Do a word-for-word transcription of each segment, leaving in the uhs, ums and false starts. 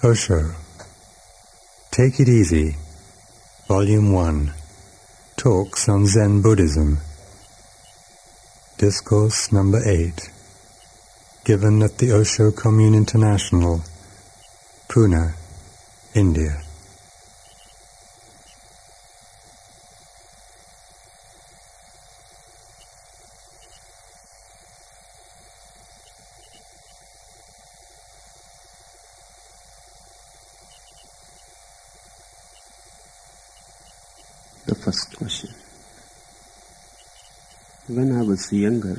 Osho, Take It Easy, Volume one, Talks on Zen Buddhism, Discourse Number eight, given at the Osho Commune International, Pune, India. The first question. When I was younger,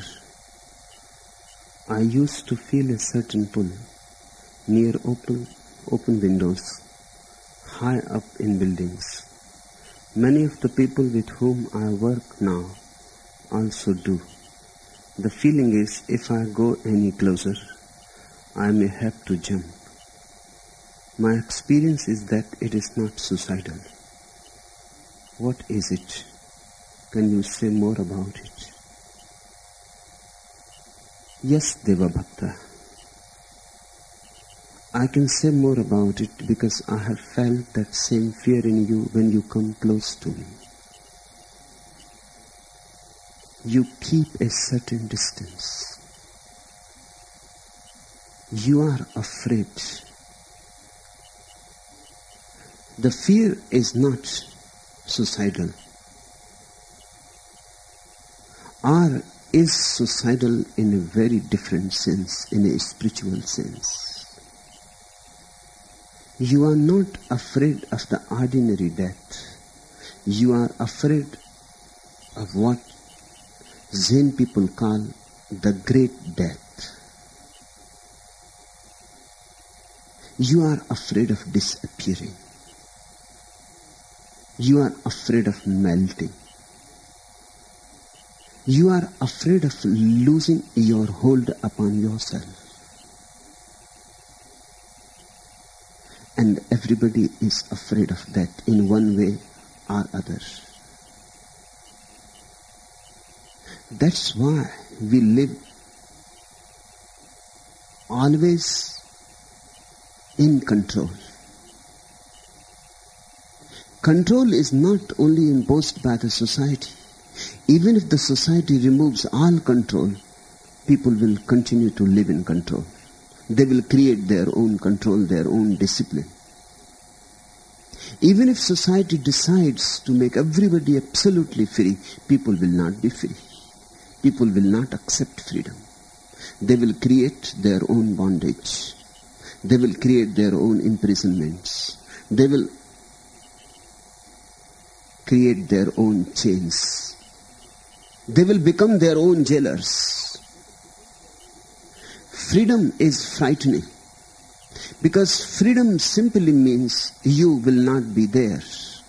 I used to feel a certain pull near open, open windows, high up in buildings. Many of the people with whom I work now also do. The feeling is if I go any closer, I may have to jump. My experience is that it is not suicidal. What is it? Can you say more about it? Yes, Devabhakta. I can say more about it because I have felt that same fear in you when you come close to me. You keep a certain distance. You are afraid. The fear is not suicidal, or is suicidal in a very different sense, in a spiritual sense. You are not afraid of the ordinary death. You are afraid of what Zen people call the great death. You are afraid of disappearing. You are afraid of melting. You are afraid of losing your hold upon yourself. And everybody is afraid of that in one way or other. That's why we live always in control. Control is not only imposed by the society. Even if the society removes all control, people will continue to live in control. They will create their own control, their own discipline. Even if society decides to make everybody absolutely free, people will not be free. People will not accept freedom. They will create their own bondage. They will create their own imprisonments. They will create their own chains. They will become their own jailers. Freedom is frightening because freedom simply means you will not be there.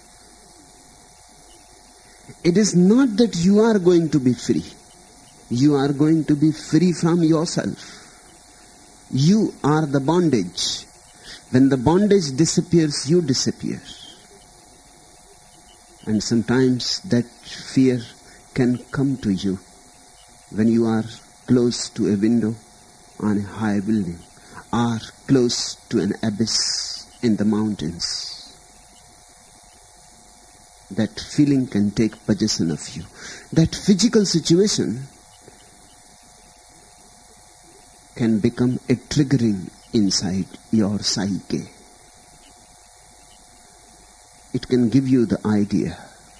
It is not that you are going to be free. You are going to be free from yourself. You are the bondage. When the bondage disappears, you disappear. And sometimes that fear can come to you when you are close to a window on a high building or close to an abyss in the mountains. That feeling can take possession of you. That physical situation can become a triggering inside your psyche. It can give you the idea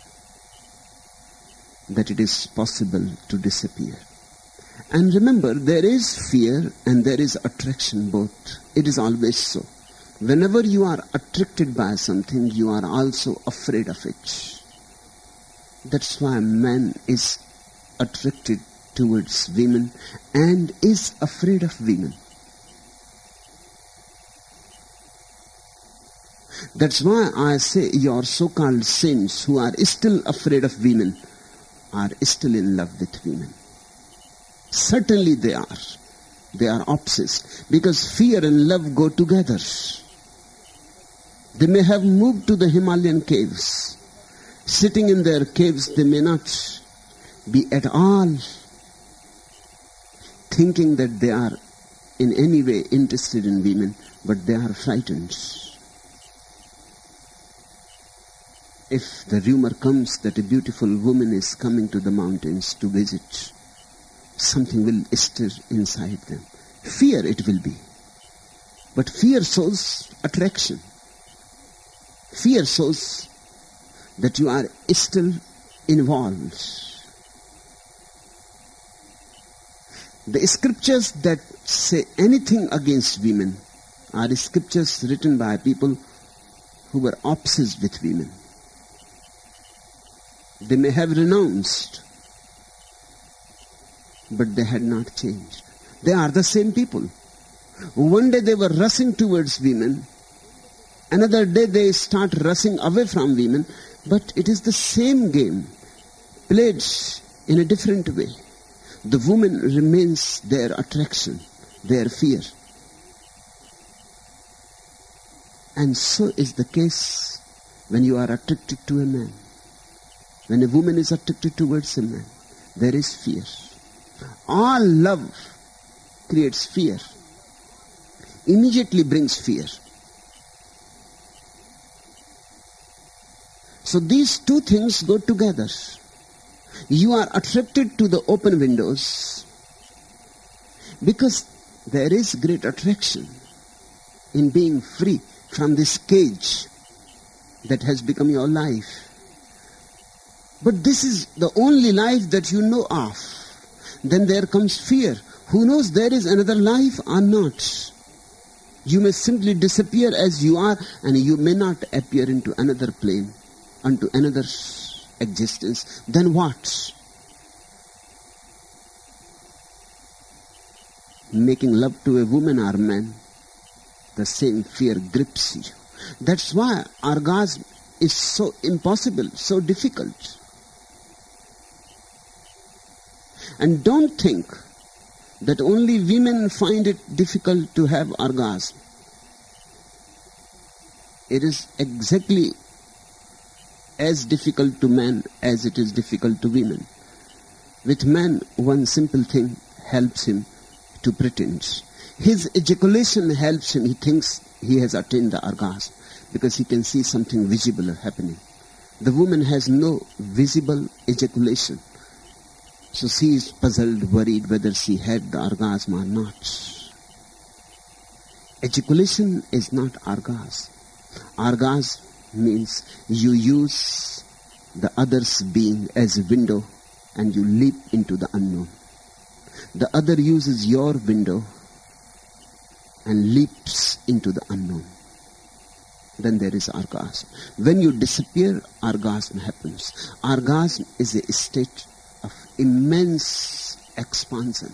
that it is possible to disappear. And remember, there is fear and there is attraction both. It is always so. Whenever you are attracted by something, you are also afraid of it. That's why man is attracted towards women and is afraid of women. That's why I say your so-called saints who are still afraid of women are still in love with women. Certainly they are. They are obsessed because fear and love go together. They may have moved to the Himalayan caves. Sitting in their caves, they may not be at all thinking that they are in any way interested in women, but they are frightened. If the rumor comes that a beautiful woman is coming to the mountains to visit, something will stir inside them. Fear it will be. But fear shows attraction. Fear shows that you are still involved. The scriptures that say anything against women are scriptures written by people who were obsessed with women. They may have renounced, but they had not changed. They are the same people. One day they were rushing towards women, another day they start rushing away from women, but it is the same game, played in a different way. The woman remains their attraction, their fear. And so is the case when you are attracted to a man. When a woman is attracted towards a man, there is fear. All love creates fear, immediately brings fear. So these two things go together. You are attracted to the open windows because there is great attraction in being free from this cage that has become your life. But this is the only life that you know of. Then there comes fear. Who knows there is another life or not? You may simply disappear as you are, and you may not appear into another plane, unto another existence. Then what? Making love to a woman or man, the same fear grips you. That's why orgasm is so impossible, so difficult. And don't think that only women find it difficult to have orgasm. It is exactly as difficult to men as it is difficult to women. With man, one simple thing helps him to pretend. His ejaculation helps him. He thinks he has attained the orgasm because he can see something visible happening. The woman has no visible ejaculation. So she is puzzled, worried whether she had the orgasm or not. Ejaculation is not orgasm. Orgasm means you use the other's being as a window and you leap into the unknown. The other uses your window and leaps into the unknown. Then there is orgasm. When you disappear, orgasm happens. Orgasm is a state of immense expansion.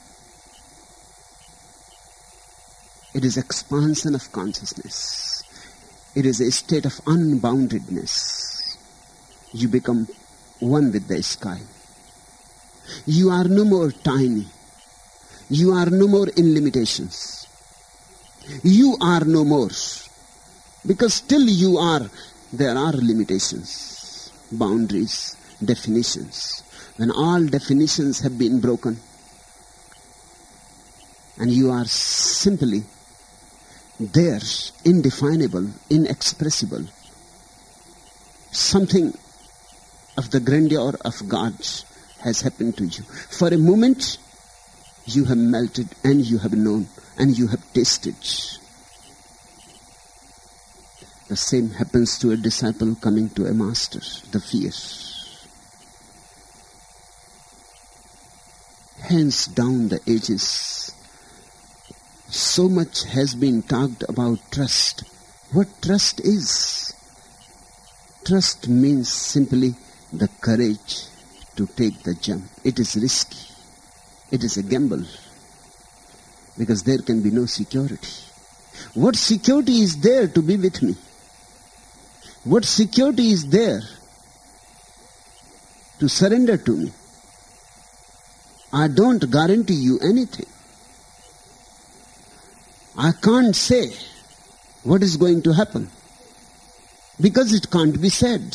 It is expansion of consciousness. It is a state of unboundedness. You become one with the sky. You are no more tiny. You are no more in limitations. You are no more. Because still you are, there are limitations, boundaries, definitions. When all definitions have been broken, and you are simply there, indefinable, inexpressible, something of the grandeur of God has happened to you. For a moment, you have melted and you have known and you have tasted. The same happens to a disciple coming to a master, the fear. Hands down the ages, so much has been talked about trust. What trust is? Trust means simply the courage to take the jump. It is risky. It is a gamble. Because there can be no security. What security is there to be with me? What security is there to surrender to me? I don't guarantee you anything. I can't say what is going to happen because it can't be said.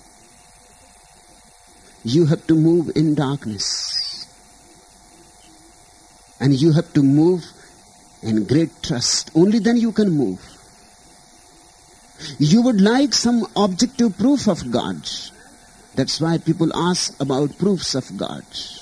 You have to move in darkness and you have to move and great trust. Only then you can move. You would like some objective proof of God. That's why people ask about proofs of God.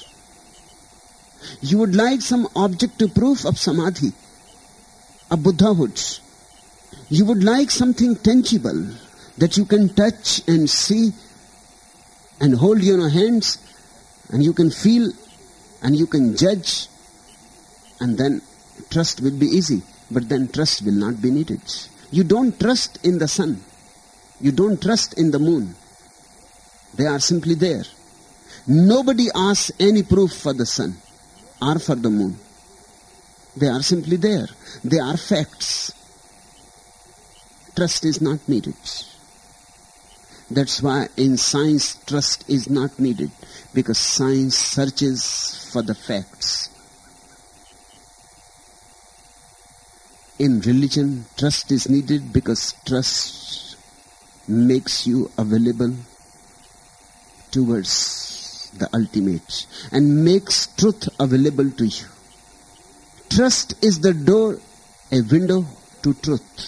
You would like some objective proof of samadhi, of Buddhahood. You would like something tangible that you can touch and see and hold in your hands, and you can feel and you can judge, and then trust will be easy. But then trust will not be needed. You don't trust in the sun. You don't trust in the moon. They are simply there. Nobody asks any proof for the sun or for the moon. They are simply there. They are facts. Trust is not needed. That's why in science trust is not needed, because science searches for the facts. In religion, trust is needed because trust makes you available towards the ultimate and makes truth available to you. Trust is the door, a window to truth.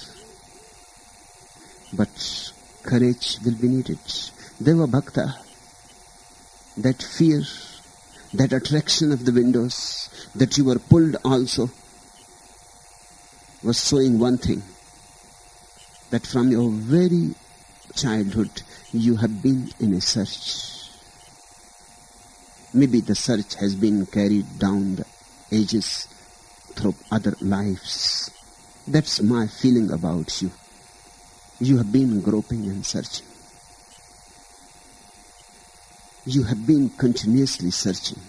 But courage will be needed. Deva Bhakta, that fear, that attraction of the windows, that you were pulled also, was showing one thing, that from your very childhood you have been in a search. Maybe the search has been carried down the ages through other lives. That's my feeling about you. You have been groping and searching. You have been continuously searching.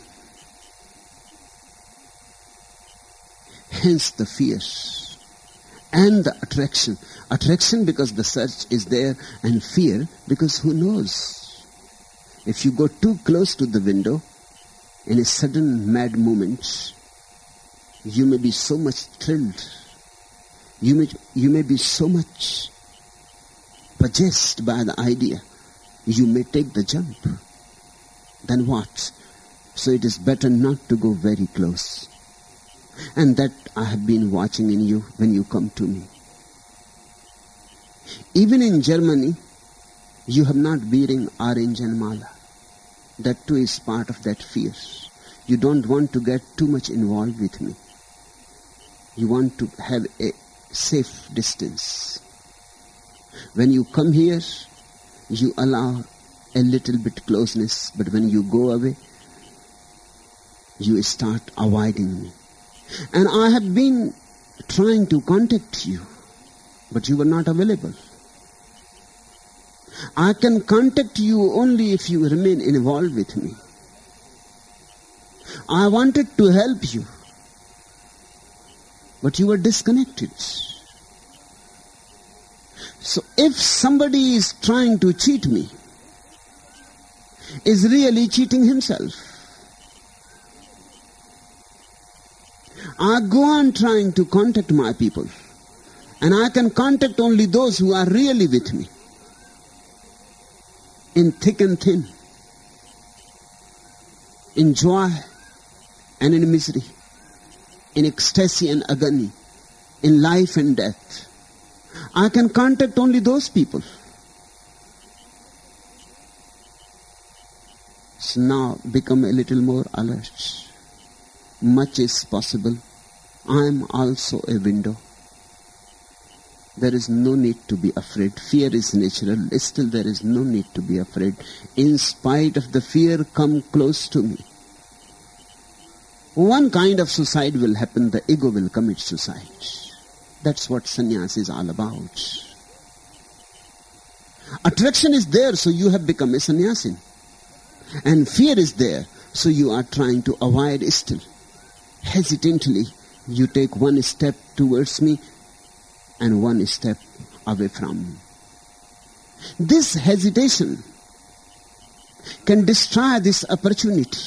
Hence the fear and the attraction. Attraction because the search is there, and fear because who knows? If you go too close to the window, in a sudden mad moment, you may be so much thrilled. You may, you may be so much possessed by the idea, you may take the jump. Then what? So it is better not to go very close. And that I have been watching in you when you come to me. Even in Germany, you have not wearing orange and mala. That too is part of that fear. You don't want to get too much involved with me. You want to have a safe distance. When you come here, you allow a little bit closeness, but when you go away, you start avoiding me. And I have been trying to contact you, but you were not available. I can contact you only if you remain involved with me. I wanted to help you, but you were disconnected. So if somebody is trying to cheat me, is really cheating himself. I go on trying to contact my people, and I can contact only those who are really with me, in thick and thin, in joy and in misery, in ecstasy and agony, in life and death. I can contact only those people. So now become a little more alert. Much is possible. I am also a window. There is no need to be afraid. Fear is natural. Still there is no need to be afraid. In spite of the fear, come close to me. One kind of suicide will happen. The ego will commit suicide. That's what sannyas is all about. Attraction is there, so you have become a sannyasin. And fear is there, so you are trying to avoid still. Hesitantly, you take one step towards me and one step away from me. This hesitation can destroy this opportunity.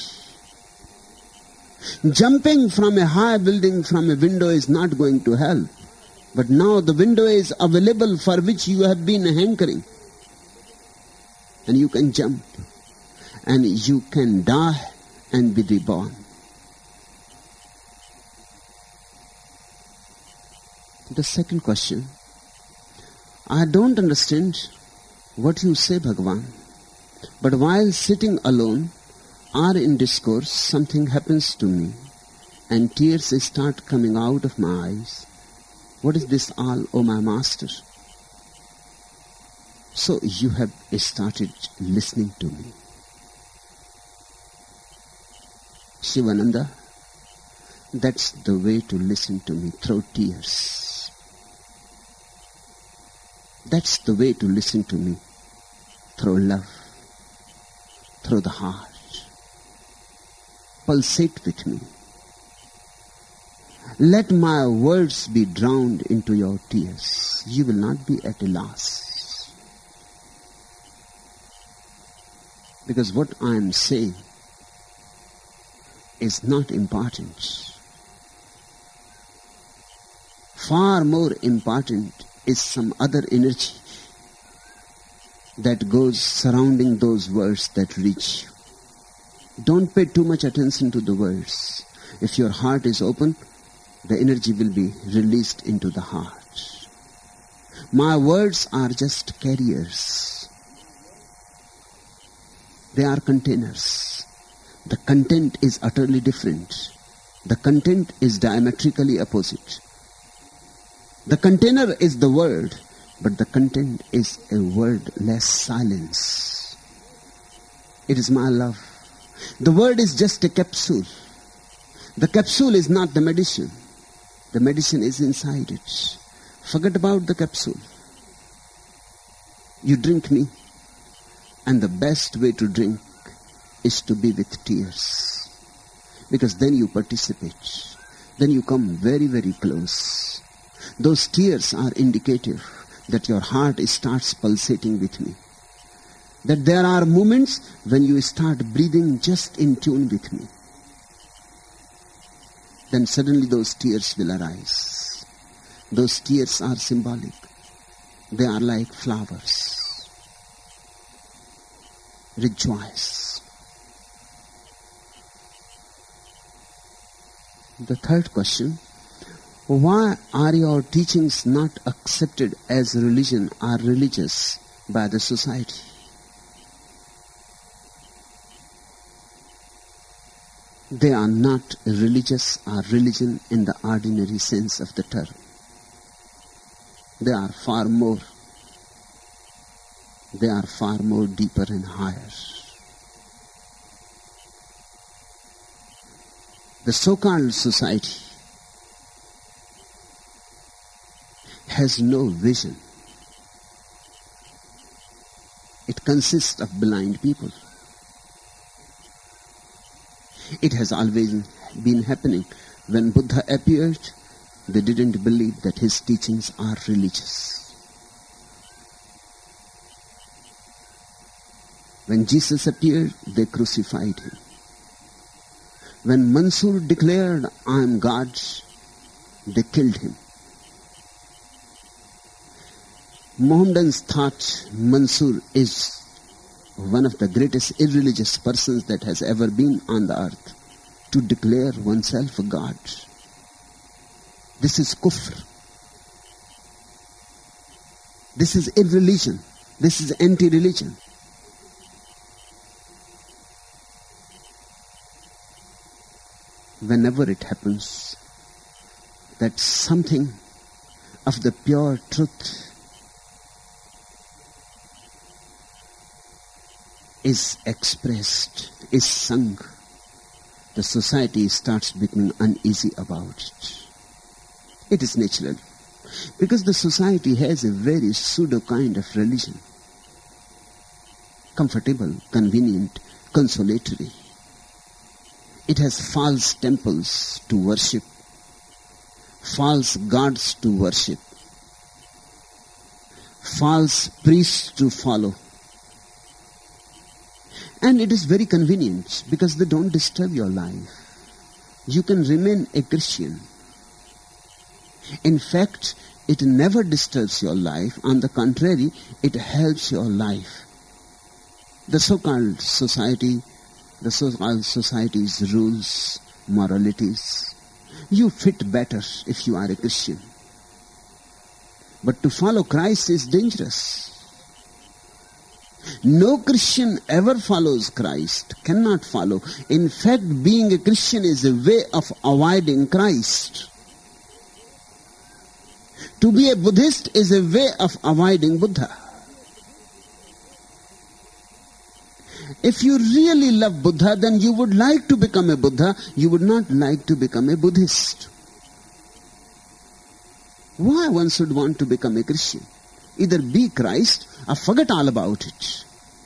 Jumping from a high building from a window is not going to help. But now the window is available for which you have been hankering. And you can jump. And you can die and be reborn. The second question, I don't understand what you say, Bhagavan, but while sitting alone or in discourse, something happens to me and tears start coming out of my eyes. What is this all, O my master? So you have started listening to me. Shivananda, that's the way to listen to me, through tears. That's the way to listen to me, through love, through the heart. Pulsate with me. Let my words be drowned into your tears. You will not be at a loss. Because what I am saying is not important. Far more important is some other energy that goes surrounding those words that reach you. Don't pay too much attention to the words. If your heart is open, the energy will be released into the heart. My words are just carriers. They are containers. The content is utterly different. The content is diametrically opposite. The container is the word, but the content is a wordless silence. It is my love. The word is just a capsule. The capsule is not the medicine. The medicine is inside it. Forget about the capsule. You drink me, and the best way to drink is to be with tears. Because then you participate. Then you come very, very close. Those tears are indicative that your heart starts pulsating with me. That there are moments when you start breathing just in tune with me. Then suddenly those tears will arise. Those tears are symbolic. They are like flowers. Rejoice. The third question, why are your teachings not accepted as religion or religious by the society? They are not religious or religion in the ordinary sense of the term. They are far more. They are far more deeper and higher. The so-called society has no vision. It consists of blind people. It has always been happening. When Buddha appeared, they didn't believe that his teachings are religious. When Jesus appeared, they crucified him. When Mansur declared, I am God, they killed him. Mohammedans thought Mansur is one of the greatest irreligious persons that has ever been on the earth, to declare oneself a God. This is kufr. This is irreligion. This is anti-religion. Whenever it happens that something of the pure truth is expressed, is sung, the society starts becoming uneasy about it. It is natural. Because the society has a very pseudo kind of religion. Comfortable, convenient, consolatory. It has false temples to worship, false gods to worship, false priests to follow. And it is very convenient because they don't disturb your life. You can remain a Christian. In fact, it never disturbs your life. On the contrary, it helps your life. The so-called society, the so-called society's rules, moralities, you fit better if you are a Christian. But to follow Christ is dangerous. No Christian ever follows Christ, cannot follow. In fact, being a Christian is a way of avoiding Christ. To be a Buddhist is a way of avoiding Buddha. If you really love Buddha, then you would like to become a Buddha. You would not like to become a Buddhist. Why one should want to become a Christian? Either be Christ or forget all about it.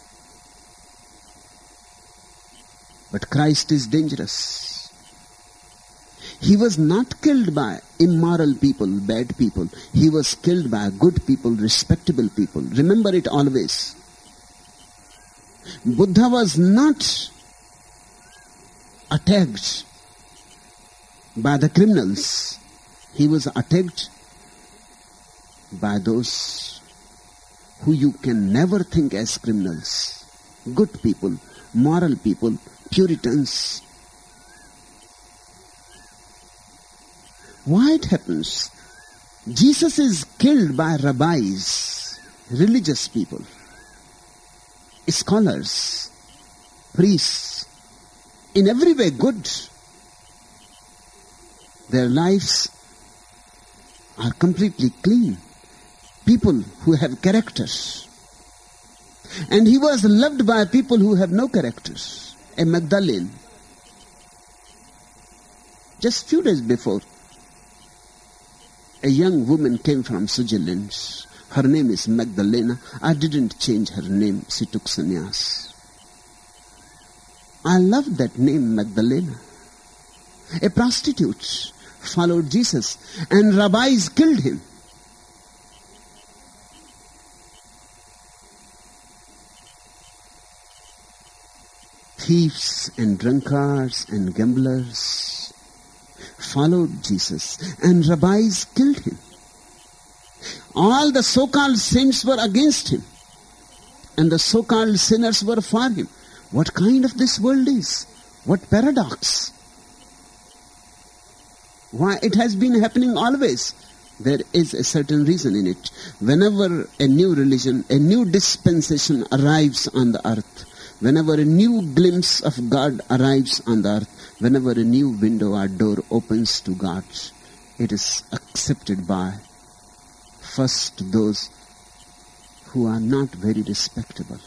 But Christ is dangerous. He was not killed by immoral people, bad people. He was killed by good people, respectable people. Remember it always. Buddha was not attacked by the criminals. He was attacked by those who you can never think as criminals. Good people, moral people, Puritans. Why it happens? Jesus is killed by rabbis, religious people, scholars, priests, in every way good. Their lives are completely clean. People who have characters. And he was loved by people who have no characters. A Magdalene. Just few days before, a young woman came from Switzerland. Her name is Magdalena. I didn't change her name. She took sannyas. I love that name, Magdalena. A prostitute followed Jesus, and rabbis killed him. Thieves and drunkards and gamblers followed Jesus, and rabbis killed him. All the so-called saints were against him, and the so-called sinners were for him. What kind of this world is? What paradox? Why it has been happening always? There is a certain reason in it. Whenever a new religion, a new dispensation arrives on the earth, whenever a new glimpse of God arrives on the earth, whenever a new window or door opens to God, it is accepted by first those who are not very respectable.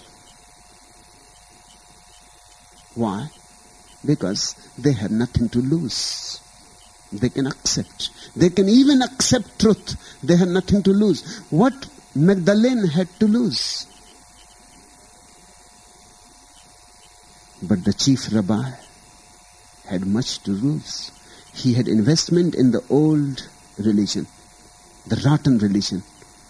Why? Because they have nothing to lose. They can accept. They can even accept truth. They have nothing to lose. What Magdalene had to lose? But the chief rabbi had much to lose. He had investment in the old religion, the rotten religion,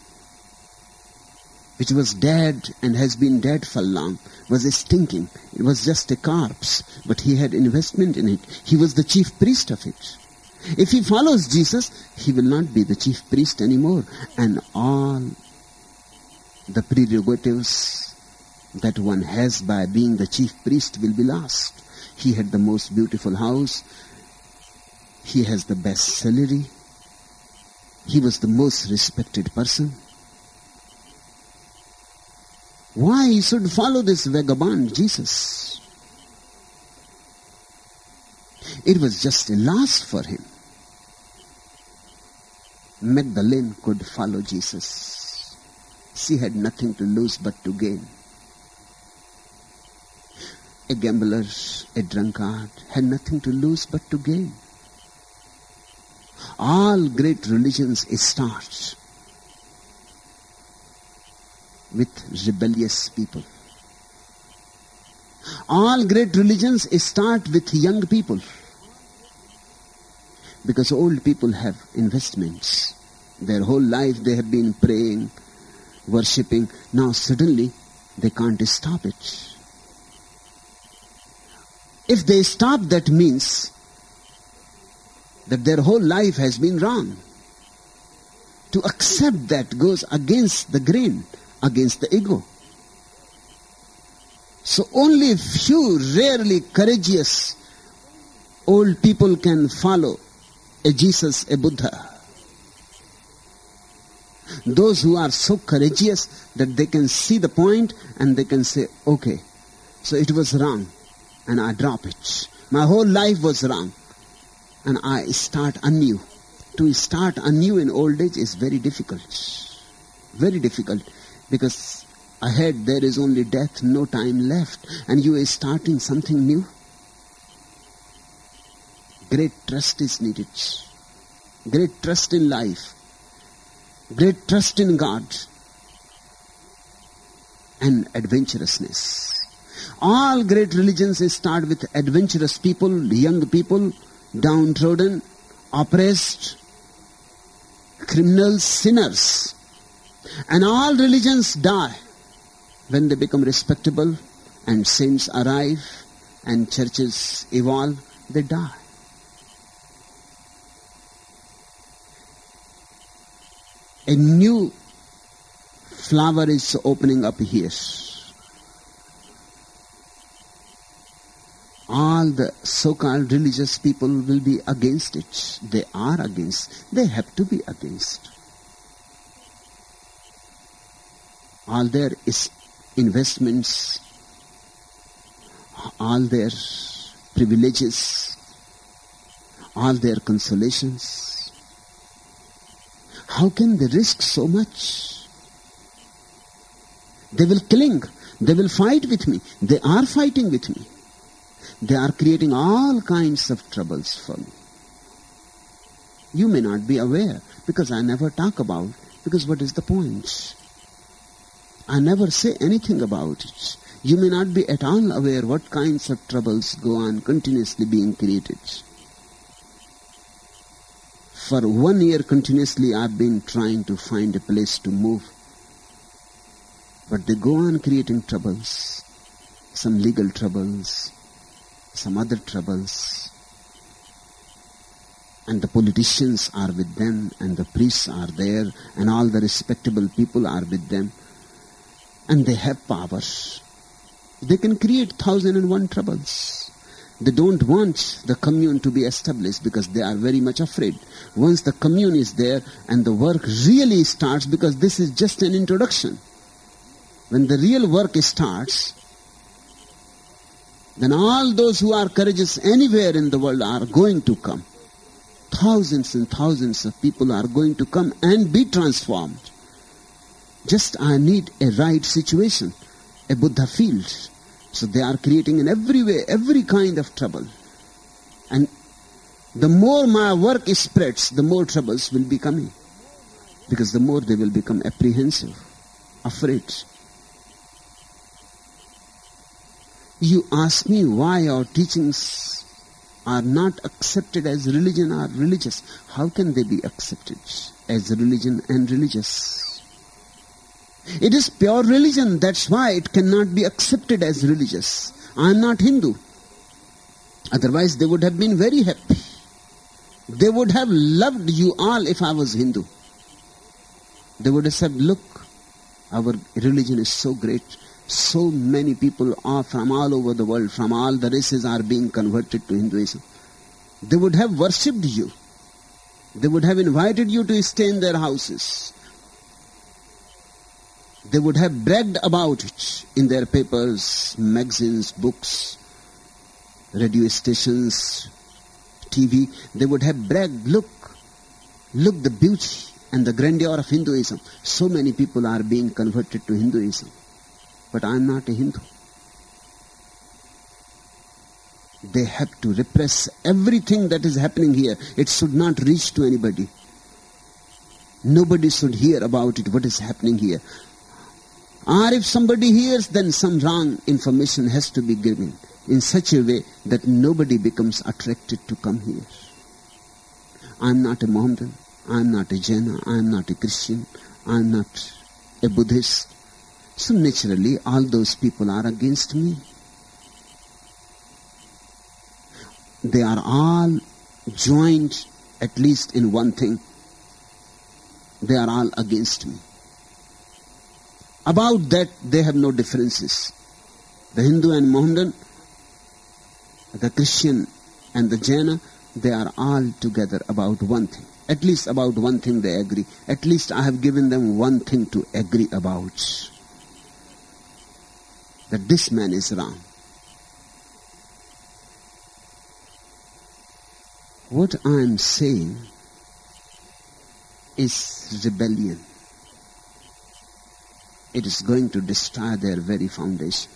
which was dead and has been dead for long, was stinking. It was just a corpse, but he had investment in it. He was the chief priest of it. If he follows Jesus, he will not be the chief priest anymore, and all the prerogatives that one has by being the chief priest will be lost. He had the most beautiful house. He has the best salary. He was the most respected person. Why he should follow this vagabond Jesus? It was just a loss for him. Magdalene could follow Jesus. She had nothing to lose but to gain. A gambler, a drunkard, had nothing to lose but to gain. All great religions start with rebellious people. All great religions start with young people. Because old people have investments. Their whole life they have been praying, worshipping. Now suddenly they can't stop it. If they stop, that means that their whole life has been wrong. To accept that goes against the grain, against the ego. So only few rarely courageous old people can follow a Jesus, a Buddha. Those who are so courageous that they can see the point and they can say, okay, so it was wrong and I drop it. My whole life was wrong and I start anew. To start anew in old age is very difficult. Very difficult, because ahead there is only death, no time left, and you are starting something new. Great trust is needed. Great trust in life. Great trust in God. And adventurousness. All great religions start with adventurous people, young people, downtrodden, oppressed, criminals, sinners. And all religions die when they become respectable and saints arrive and churches evolve. They die. A new flower is opening up here. All the so-called religious people will be against it. They are against. They have to be against. All their investments, all their privileges, all their consolations. How can they risk so much? They will cling. They will fight with me. They are fighting with me. They are creating all kinds of troubles for me. You may not be aware, because I never talk about, because what is the point? I never say anything about it. You may not be at all aware what kinds of troubles go on continuously being created. For one year continuously I've been trying to find a place to move. But they go on creating troubles. Some legal troubles, some other troubles. And the politicians are with them, and the priests are there, and all the respectable people are with them. And they have power. They can create thousand and one troubles. They don't want the commune to be established because they are very much afraid. Once the commune is there and the work really starts, because this is just an introduction. When the real work starts, then all those who are courageous anywhere in the world are going to come. Thousands and thousands of people are going to come and be transformed. Just I need a right situation, a Buddha field. So they are creating in every way, every kind of trouble. And the more my work spreads, the more troubles will be coming. Because the more they will become apprehensive, afraid. You ask me why our teachings are not accepted as religion or religious. How can they be accepted as religion and religious? It is pure religion, that's why it cannot be accepted as religious. I am not Hindu. Otherwise they would have been very happy. They would have loved you all if I was Hindu. They would have said, look, our religion is so great. So many people are from all over the world, from all the races are being converted to Hinduism. They would have worshipped you. They would have invited you to stay in their houses. They would have bragged about it in their papers, magazines, books, radio stations, T V. They would have bragged, look, look the beauty and the grandeur of Hinduism. So many people are being converted to Hinduism. But I am not a Hindu. They have to repress everything that is happening here. It should not reach to anybody. Nobody should hear about it, what is happening here. Or if somebody hears, then some wrong information has to be given in such a way that nobody becomes attracted to come here. I am not a Mohammedan, I am not a Jaina, I am not a Christian, I am not a Buddhist. So naturally, all those people are against me. They are all joined, at least in one thing. They are all against me. About that, they have no differences. The Hindu and Mohammedan, the Christian and the Jaina, they are all together about one thing. At least about one thing they agree. At least I have given them one thing to agree about. That this man is wrong. What I am saying is rebellion. It is going to destroy their very foundation.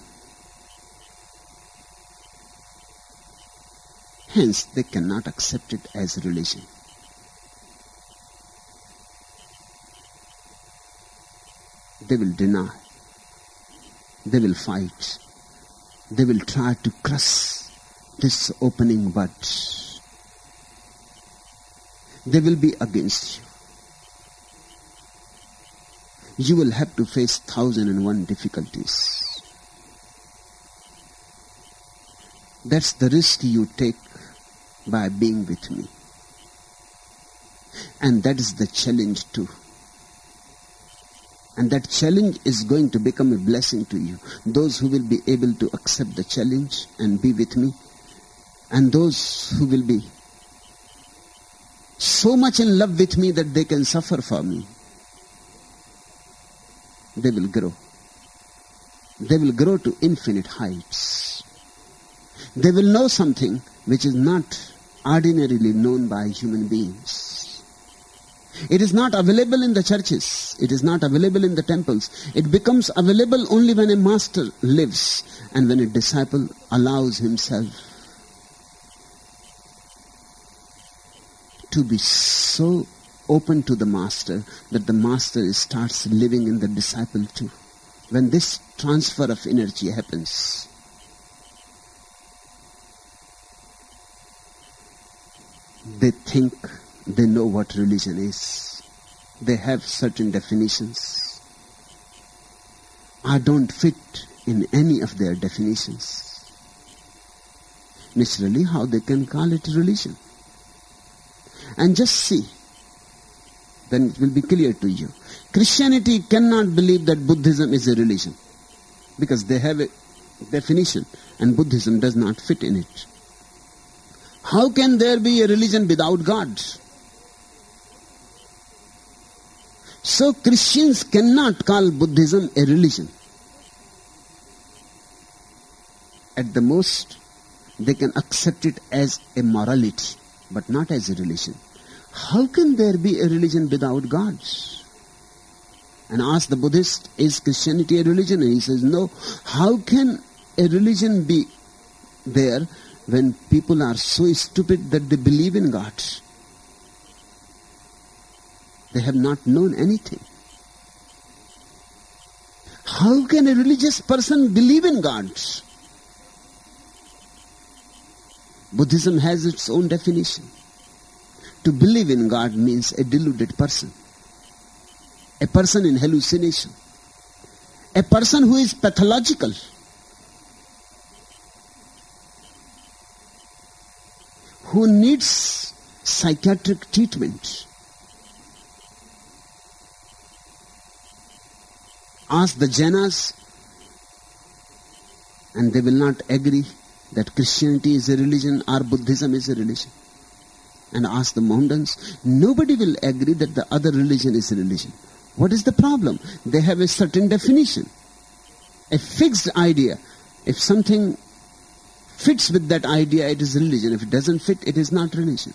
Hence, they cannot accept it as religion. They will deny. They will fight. They will try to crush this opening bud. They will be against you. You will have to face thousand and one difficulties. That's the risk you take by being with me. And that is the challenge too. And that challenge is going to become a blessing to you. Those who will be able to accept the challenge and be with me, and those who will be so much in love with me that they can suffer for me, they will grow. They will grow to infinite heights. They will know something which is not ordinarily known by human beings. It is not available in the churches. It is not available in the temples. It becomes available only when a master lives and when a disciple allows himself to be so open to the master that the master starts living in the disciple too. When this transfer of energy happens, they think they know what religion is. They have certain definitions. I don't fit in any of their definitions. Naturally, how they can call it religion? And just see, then it will be clear to you. Christianity cannot believe that Buddhism is a religion, because they have a definition and Buddhism does not fit in it. How can there be a religion without God? So Christians cannot call Buddhism a religion. At the most, they can accept it as a morality, but not as a religion. How can there be a religion without God? And ask the Buddhist, is Christianity a religion? And he says, no. How can a religion be there when people are so stupid that they believe in God? They have not known anything. How can a religious person believe in God? Buddhism has its own definition. To believe in God means a deluded person, a person in hallucination, a person who is pathological, who needs psychiatric treatment. Ask the Jainas, and they will not agree that Christianity is a religion or Buddhism is a religion. And ask the Mohammedans, nobody will agree that the other religion is a religion. What is the problem? They have a certain definition, a fixed idea. If something fits with that idea, it is religion. If it doesn't fit, it is not religion.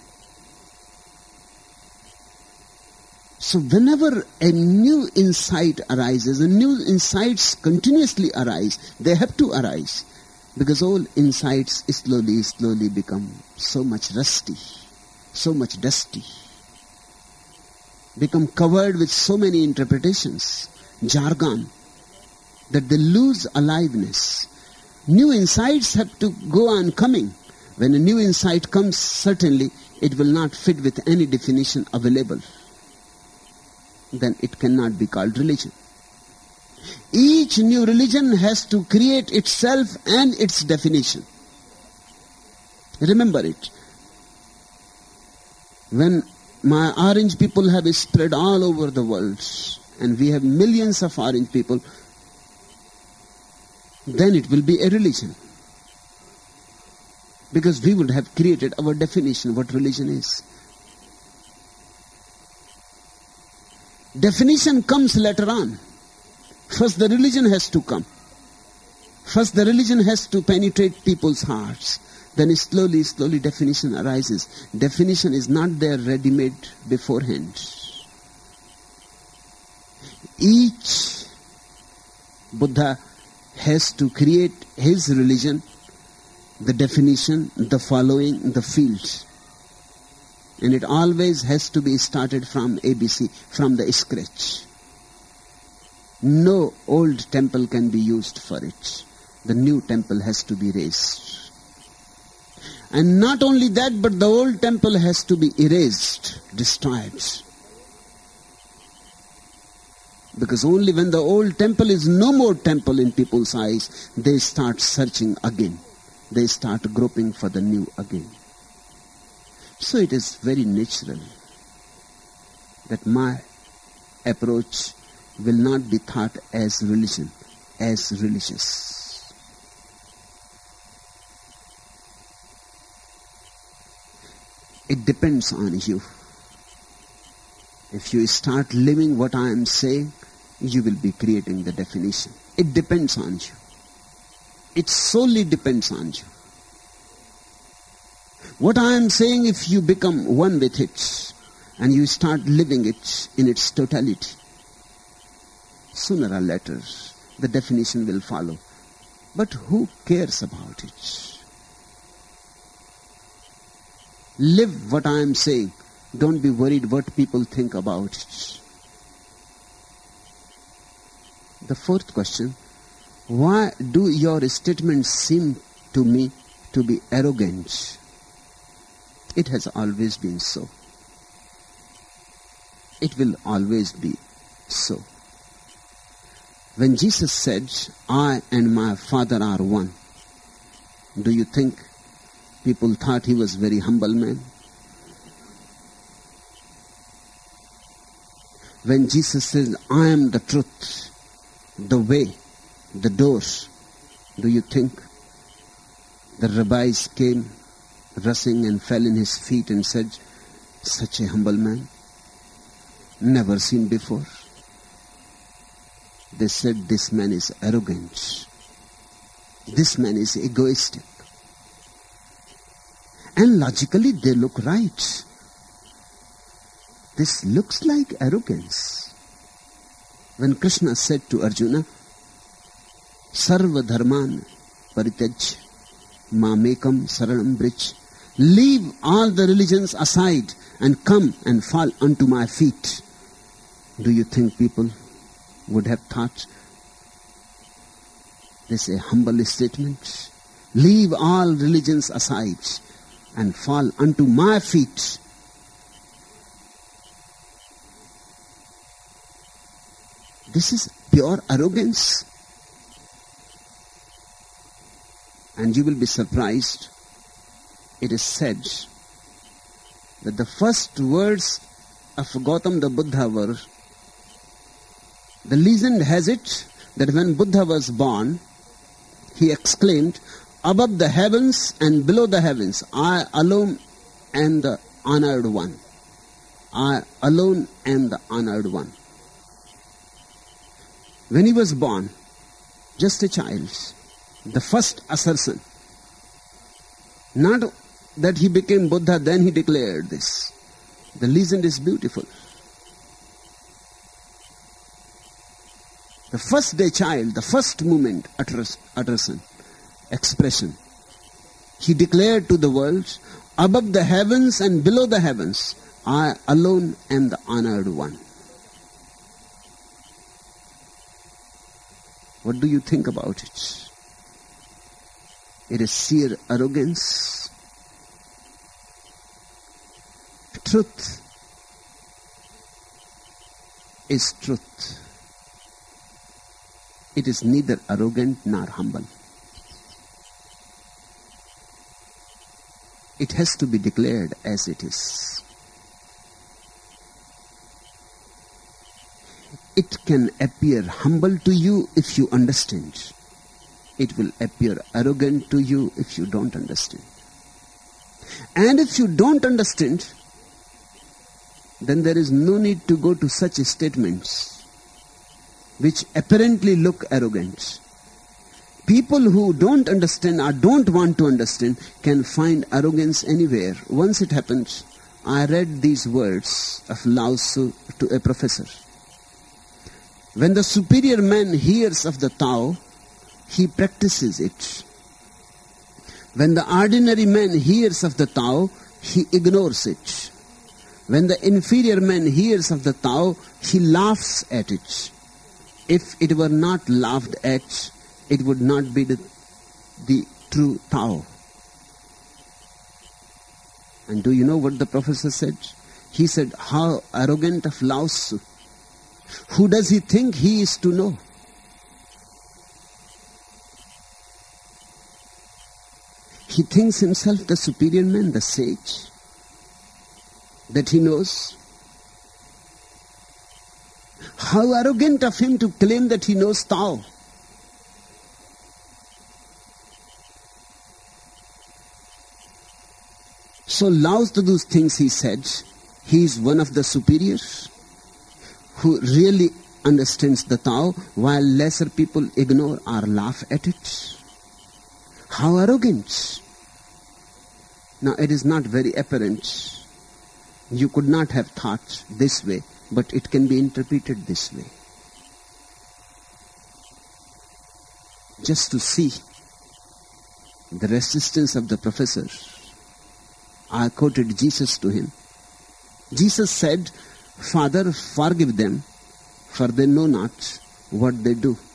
So whenever a new insight arises, and new insights continuously arise, they have to arise, because all insights slowly, slowly become so much rusty, so much dusty, become covered with so many interpretations, jargon, that they lose aliveness. New insights have to go on coming. When a new insight comes, certainly it will not fit with any definition available. Then it cannot be called religion. Each new religion has to create itself and its definition. Remember it. When my orange people have spread all over the world, and we have millions of orange people, then it will be a religion. Because we would have created our definition what religion is. Definition comes later on. First the religion has to come. First the religion has to penetrate people's hearts. Then slowly, slowly definition arises. Definition is not there ready-made beforehand. Each Buddha has to create his religion, the definition, the following, the field. And it always has to be started from A B C, from the scratch. No old temple can be used for it. The new temple has to be raised. And not only that, but the old temple has to be erased, destroyed. Because only when the old temple is no more temple in people's eyes, they start searching again. They start groping for the new again. So it is very natural that my approach will not be thought as religion, as religious. It depends on you. If you start living what I am saying, you will be creating the definition. It depends on you. It solely depends on you. What I am saying, if you become one with it and you start living it in its totality, sooner or later the definition will follow. But who cares about it? Live what I am saying. Don't be worried what people think about it. The fourth question, why do your statements seem to me to be arrogant? It has always been so. It will always be so. When Jesus said, I and my Father are one, do you think people thought he was a very humble man? When Jesus says, I am the truth, the way, the door, do you think the rabbis came rushing and fell in his feet and said, such a humble man, never seen before? They said, this man is arrogant. This man is egoistic. And logically they look right. This looks like arrogance. When Krishna said to Arjuna, Sarva dharman parityaj mamekam saranam brij, leave all the religions aside and come and fall unto my feet. Do you think people would have thought this a humble statement? Leave all religions aside and fall unto my feet. This is pure arrogance. And you will be surprised. It is said that the first words of Gautam the Buddha were, the legend has it that when Buddha was born, he exclaimed, above the heavens and below the heavens, I alone am the honored one. I alone am the honored one. When he was born, just a child, the first assertion, not that he became Buddha, then he declared this. The legend is beautiful. The first day child, the first moment, utterance, expression, he declared to the world, above the heavens and below the heavens, I alone am the honored one. What do you think about it? It is sheer arrogance. Truth is truth. It is neither arrogant nor humble. It has to be declared as it is. It can appear humble to you if you understand. It will appear arrogant to you if you don't understand. And if you don't understand, then there is no need to go to such statements which apparently look arrogant. People who don't understand or don't want to understand can find arrogance anywhere. Once it happened, I read these words of Lao Tzu to a professor. When the superior man hears of the Tao, he practices it. When the ordinary man hears of the Tao, he ignores it. When the inferior man hears of the Tao, he laughs at it. If it were not laughed at, it would not be the, the true Tao. And do you know what the professor said? He said, how arrogant of Lao Tzu. Who does he think he is to know? He thinks himself the superior man, the sage, that he knows. How arrogant of him to claim that he knows Tao. So Lao Tzu thinks, he said, he is one of the superiors who really understands the Tao, while lesser people ignore or laugh at it. How arrogant! Now it is not very apparent. You could not have thought this way, but it can be interpreted this way. Just to see the resistance of the professor, I quoted Jesus to him. Jesus said, Father, forgive them, for they know not what they do.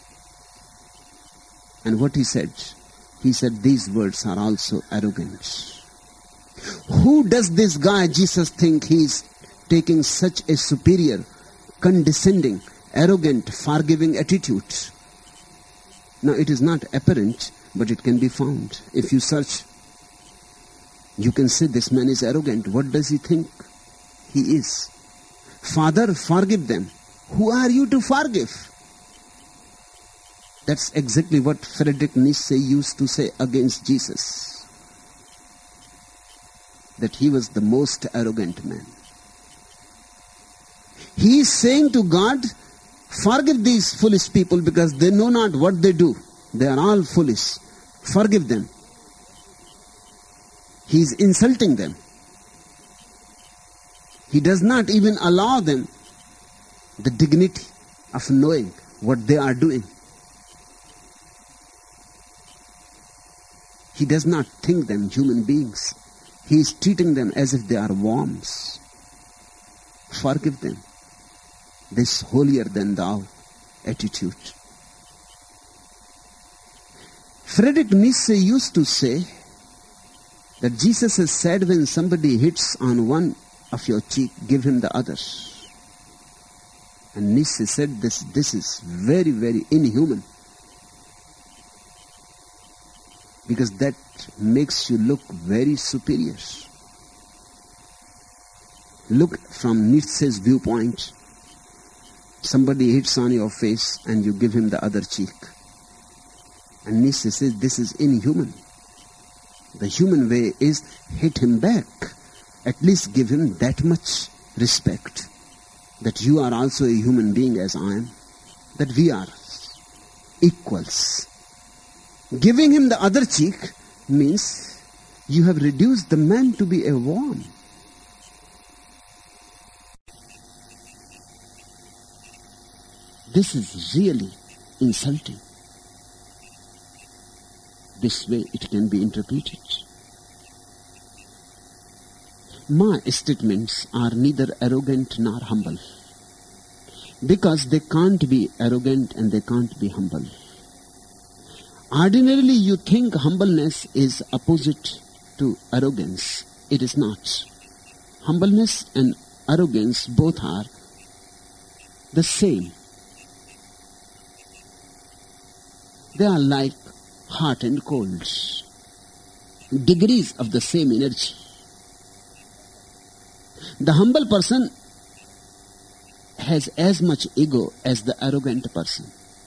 And what he said? He said, these words are also arrogant. Who does this guy Jesus think he is taking such a superior, condescending, arrogant, forgiving attitude? Now it is not apparent, but it can be found. If you search, you can say this man is arrogant. What does he think he is? Father, forgive them. Who are you to forgive? That's exactly what Friedrich Nietzsche used to say against Jesus. That he was the most arrogant man. He is saying to God, forgive these foolish people because they know not what they do. They are all foolish. Forgive them. He is insulting them. He does not even allow them the dignity of knowing what they are doing. He does not think them human beings. He is treating them as if they are worms. Forgive them. This holier than thou attitude. Friedrich Nietzsche used to say that Jesus has said, when somebody hits on one of your cheek, give him the other. And Nietzsche said this, this is very, very inhuman. Because that makes you look very superior. Look from Nietzsche's viewpoint. Somebody hits on your face and you give him the other cheek. And Nietzsche says this is inhuman. The human way is hit him back. At least give him that much respect. That you are also a human being as I am. That we are equals. Giving him the other cheek means you have reduced the man to be a worm. This is really insulting. This way it can be interpreted. My statements are neither arrogant nor humble, because they can't be arrogant and they can't be humble. Ordinarily you think humbleness is opposite to arrogance. It is not. Humbleness and arrogance both are the same. They are like hot and cold, degrees of the same energy. The humble person has as much ego as the arrogant person.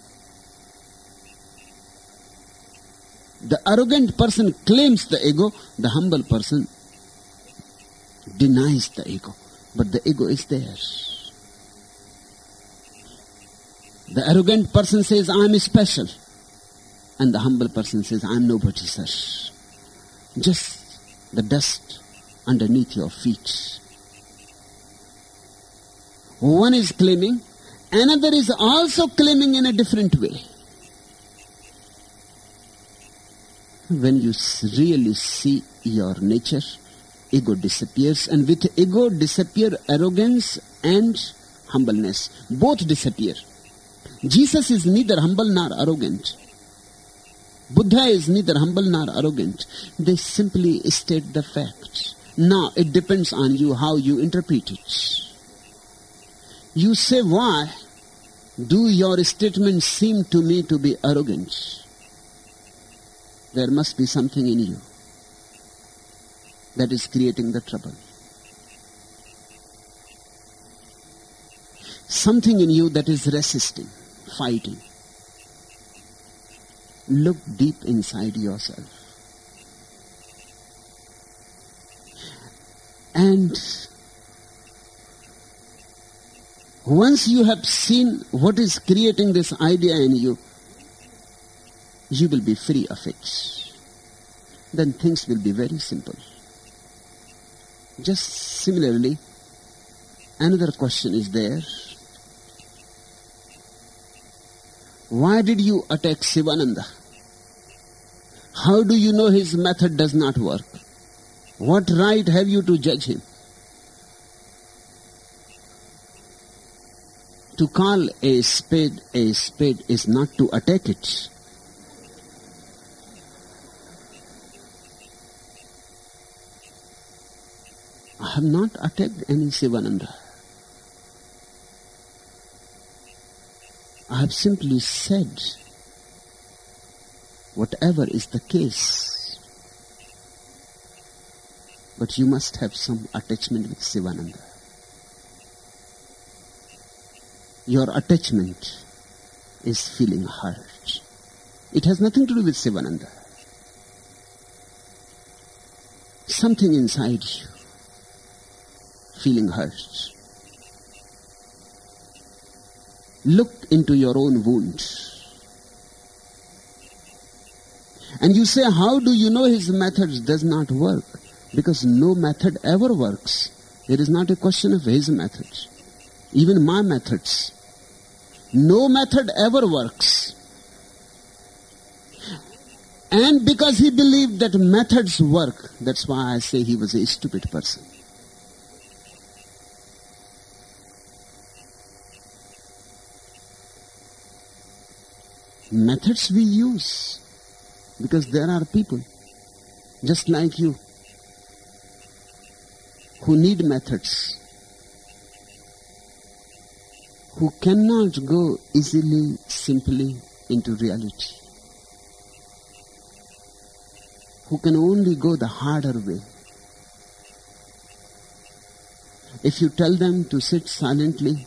The arrogant person claims the ego, the humble person denies the ego. but the ego is there. The arrogant person says, I am special. And the humble person says, I am nobody, sir. Just the dust underneath your feet. One is claiming, another is also claiming in a different way. When you really see your nature, ego disappears, and with ego disappear arrogance and humbleness. Both disappear. Jesus is neither humble nor arrogant. Buddha is neither humble nor arrogant. They simply state the facts. Now it depends on you how you interpret it. You say, why do your statements seem to me to be arrogant? There must be something in you that is creating the trouble. Something in you that is resisting, fighting. Look deep inside yourself. And once you have seen what is creating this idea in you, you will be free of it. Then things will be very simple. Just similarly, another question is there. Why did you attack Sivananda? How do you know his method does not work? What right have you to judge him? To call a spade a spade is not to attack it. I have not attacked any Sivananda. I have simply said, whatever is the case, but you must have some attachment with Sivananda. Your attachment is feeling hurt. It has nothing to do with Sivananda. Something inside you feeling hurt. Look into your own wound. And you say, how do you know his methods does not work? Because no method ever works. It is not a question of his methods. Even my methods. No method ever works. And because he believed that methods work, that's why I say he was a stupid person. Methods we use because there are people just like you who need methods, who cannot go easily, simply into reality, who can only go the harder way. If you tell them to sit silently,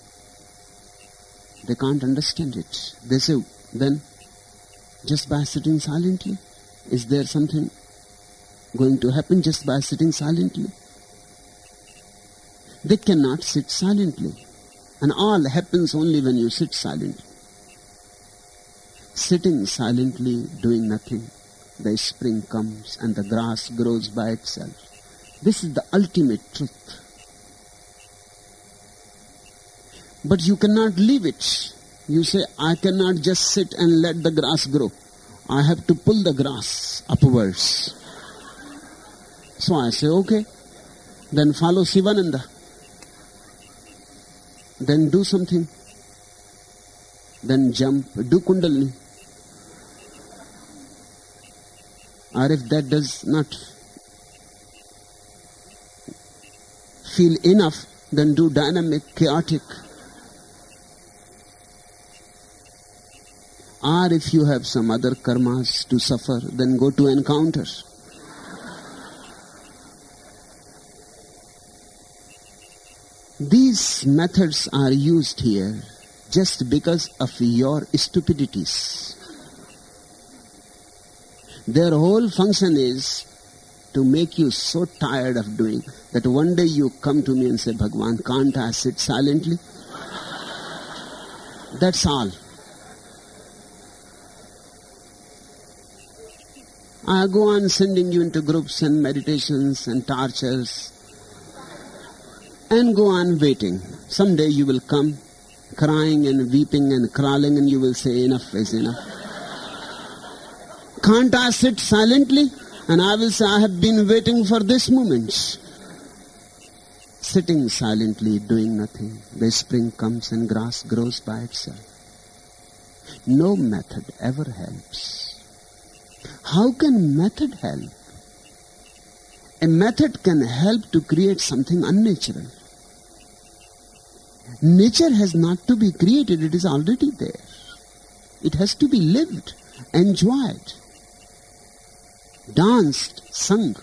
they can't understand it. They say, then, just by sitting silently, is there something going to happen just by sitting silently? They cannot sit silently. And all happens only when you sit silently. Sitting silently, doing nothing, the spring comes and the grass grows by itself. This is the ultimate truth. But you cannot leave it. You say, I cannot just sit and let the grass grow. I have to pull the grass upwards. So I say, okay, then follow Sivananda. Then do something. Then jump, do Kundalini. Or if that does not feel enough, then do dynamic, chaotic. Or if you have some other karmas to suffer, then go to encounter. These methods are used here just because of your stupidities. Their whole function is to make you so tired of doing that one day you come to me and say, Bhagwan, can't I sit silently? That's all. I go on sending you into groups and meditations and tortures and go on waiting. Someday you will come crying and weeping and crawling and you will say, enough is enough. Can't I sit silently? And I will say, I have been waiting for this moment. Sitting silently, doing nothing. The spring comes and grass grows by itself. No method ever helps. How can method help? A method can help to create something unnatural. Nature has not to be created, it is already there. It has to be lived, enjoyed, danced, sung.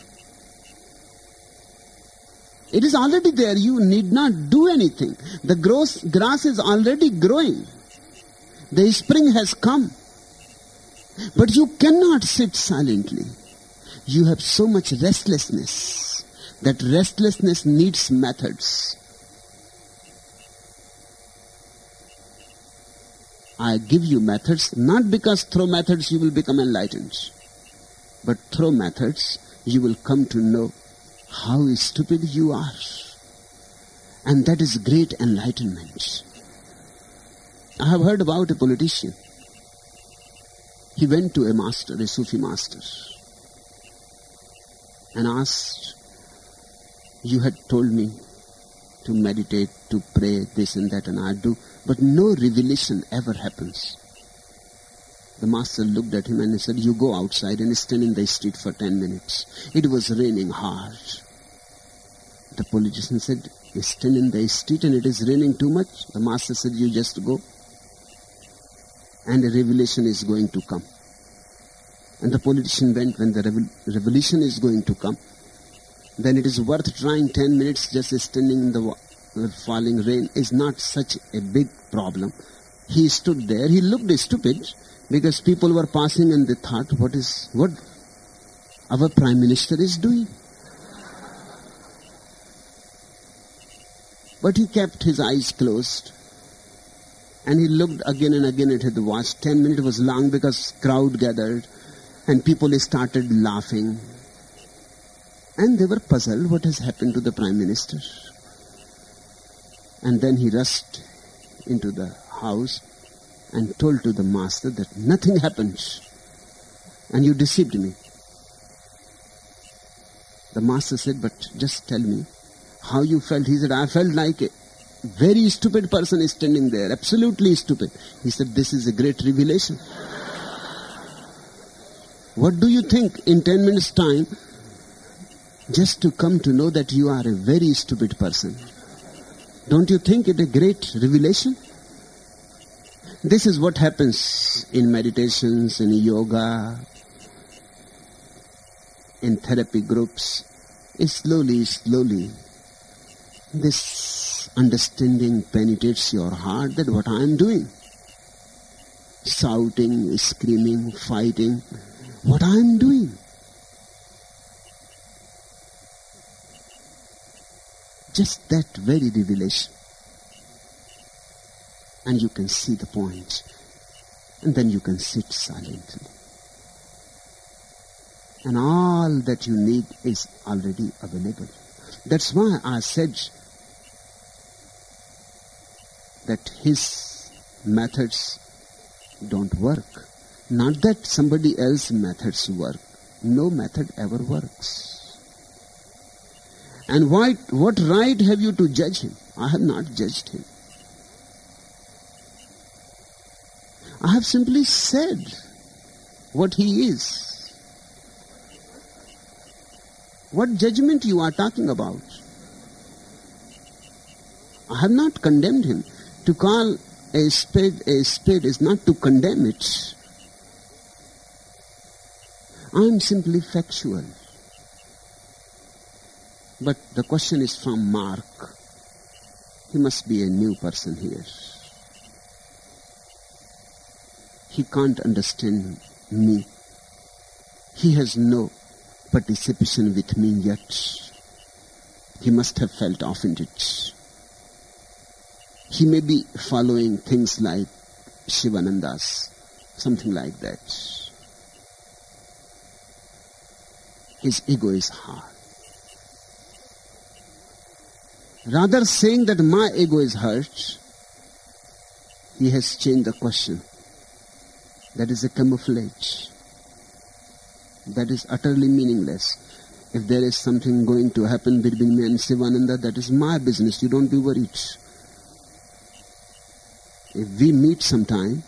It is already there, you need not do anything. The gross grass is already growing. The spring has come. But you cannot sit silently. You have so much restlessness. That restlessness needs methods. I give you methods, not because through methods you will become enlightened, but through methods you will come to know how stupid you are. And that is great enlightenment. I have heard about a politician. He went to a master, a Sufi master, and asked, you had told me to meditate, to pray, this and that, and I do, but no revelation ever happens. The master looked at him and he said, you go outside and stand in the street for ten minutes. It was raining hard. The politician said, stand in the street and it is raining too much. The master said, you just go. And a revelation is going to come. And the politician went. When the revel- revelation is going to come, then it is worth trying ten minutes just standing in the wa- falling rain is not such a big problem. He stood there. He looked stupid because people were passing and they thought, what is what our Prime Minister is doing? But he kept his eyes closed. And he looked again and again at the watch. Ten minutes was long because crowd gathered and people started laughing. And they were puzzled what has happened to the Prime Minister. And then he rushed into the house and told to the master that nothing happened. And you deceived me. The master said, but just tell me how you felt. He said, I felt like a very stupid person is standing there, absolutely stupid. He said, this is a great revelation. What do you think in ten minutes time, just to come to know that you are a very stupid person? Don't you think it a great revelation? This is what happens in meditations, in yoga, in therapy groups. It's slowly, slowly, this understanding penetrates your heart that what I am doing, shouting, screaming, fighting, what I am doing. Just that very revelation. And you can see the point. And then you can sit silently. And all that you need is already available. That's why I said that his methods don't work. Not that somebody else's methods work. No method ever works. And why, what right have you to judge him? I have not judged him. I have simply said what he is. What judgment you are talking about? I have not condemned him. To call a spade a spade is not to condemn it. I am simply factual. But the question is from Mark. He must be a new person here. He can't understand me. He has no participation with me yet. He must have felt offended. He may be following things like Shivananda's, something like that. His ego is hard. Rather saying that my ego is hurt, he has changed the question. That is a camouflage. That is utterly meaningless. If there is something going to happen between me and Sivananda, that is my business. You don't be worried. If we meet sometime,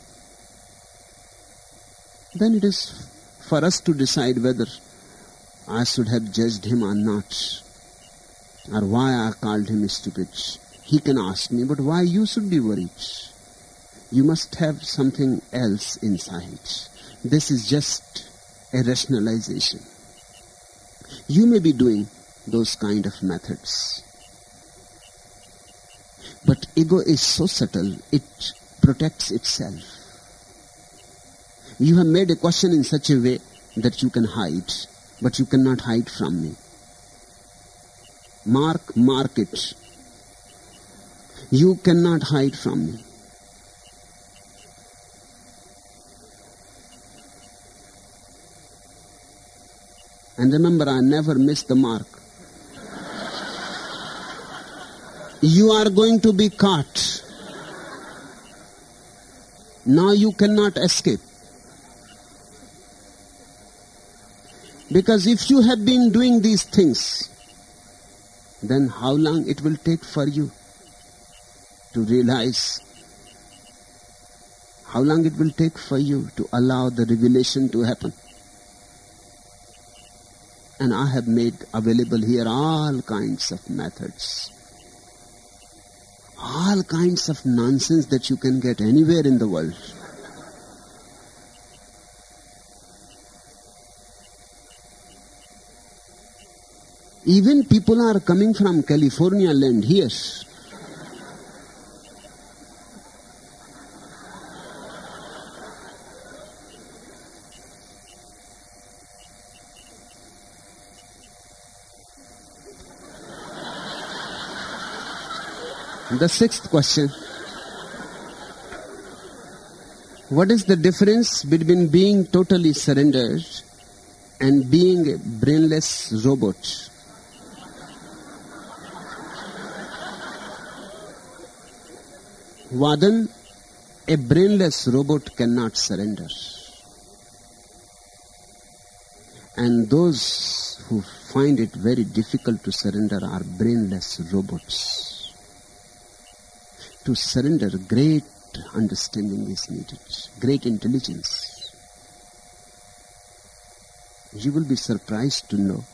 then it is for us to decide whether I should have judged him or not, or why I called him stupid. He can ask me, but why you should be worried? You must have something else inside. This is just a rationalization. You may be doing those kind of methods. But ego is so subtle, it protects itself. You have made a question in such a way that you can hide, but you cannot hide from me. Mark, mark it. You cannot hide from me. And remember, I never miss the mark. You are going to be caught. Now you cannot escape. Because if you have been doing these things, then how long it will take for you to realize, how long it will take for you to allow the revelation to happen. And I have made available here all kinds of methods, all kinds of nonsense that you can get anywhere in the world. Even people are coming from California land here. The sixth question. What is the difference between being totally surrendered and being a brainless robot? Vadan, a brainless robot cannot surrender. And those who find it very difficult to surrender are brainless robots. To surrender, great understanding is needed, great intelligence. You will be surprised to know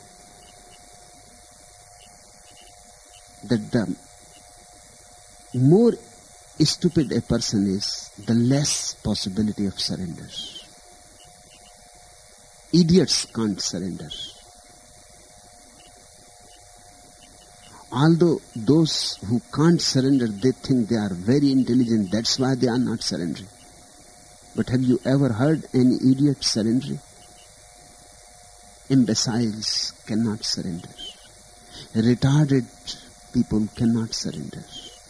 that the more stupid a person is, the less possibility of surrender. Idiots can't surrender. Although those who can't surrender, they think they are very intelligent, that's why they are not surrendering. But have you ever heard any idiot surrendering? Imbeciles cannot surrender. Retarded people cannot surrender.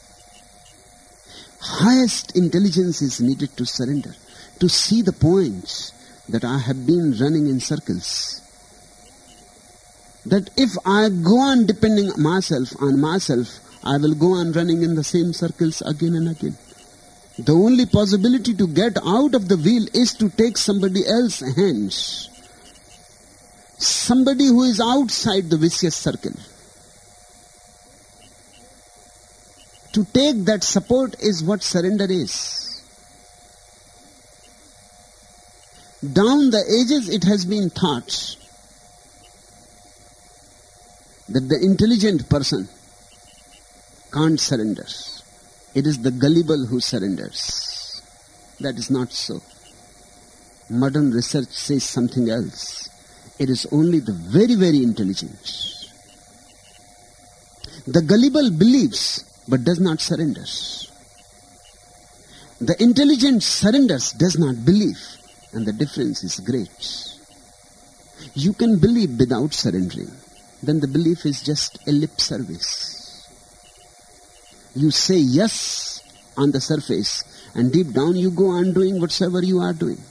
Highest intelligence is needed to surrender, to see the points that I have been running in circles. That if I go on depending myself on myself, I will go on running in the same circles again and again. The only possibility to get out of the wheel is to take somebody else's hands. Somebody who is outside the vicious circle. To take that support is what surrender is. Down the ages it has been taught that the intelligent person can't surrender. It is the gullible who surrenders. That is not so. Modern research says something else. It is only the very, very intelligent. The gullible believes but does not surrender. The intelligent surrenders, does not believe, and the difference is great. You can believe without surrendering. Then the belief is just a lip service. You say yes on the surface, and deep down you go on doing whatsoever you are doing.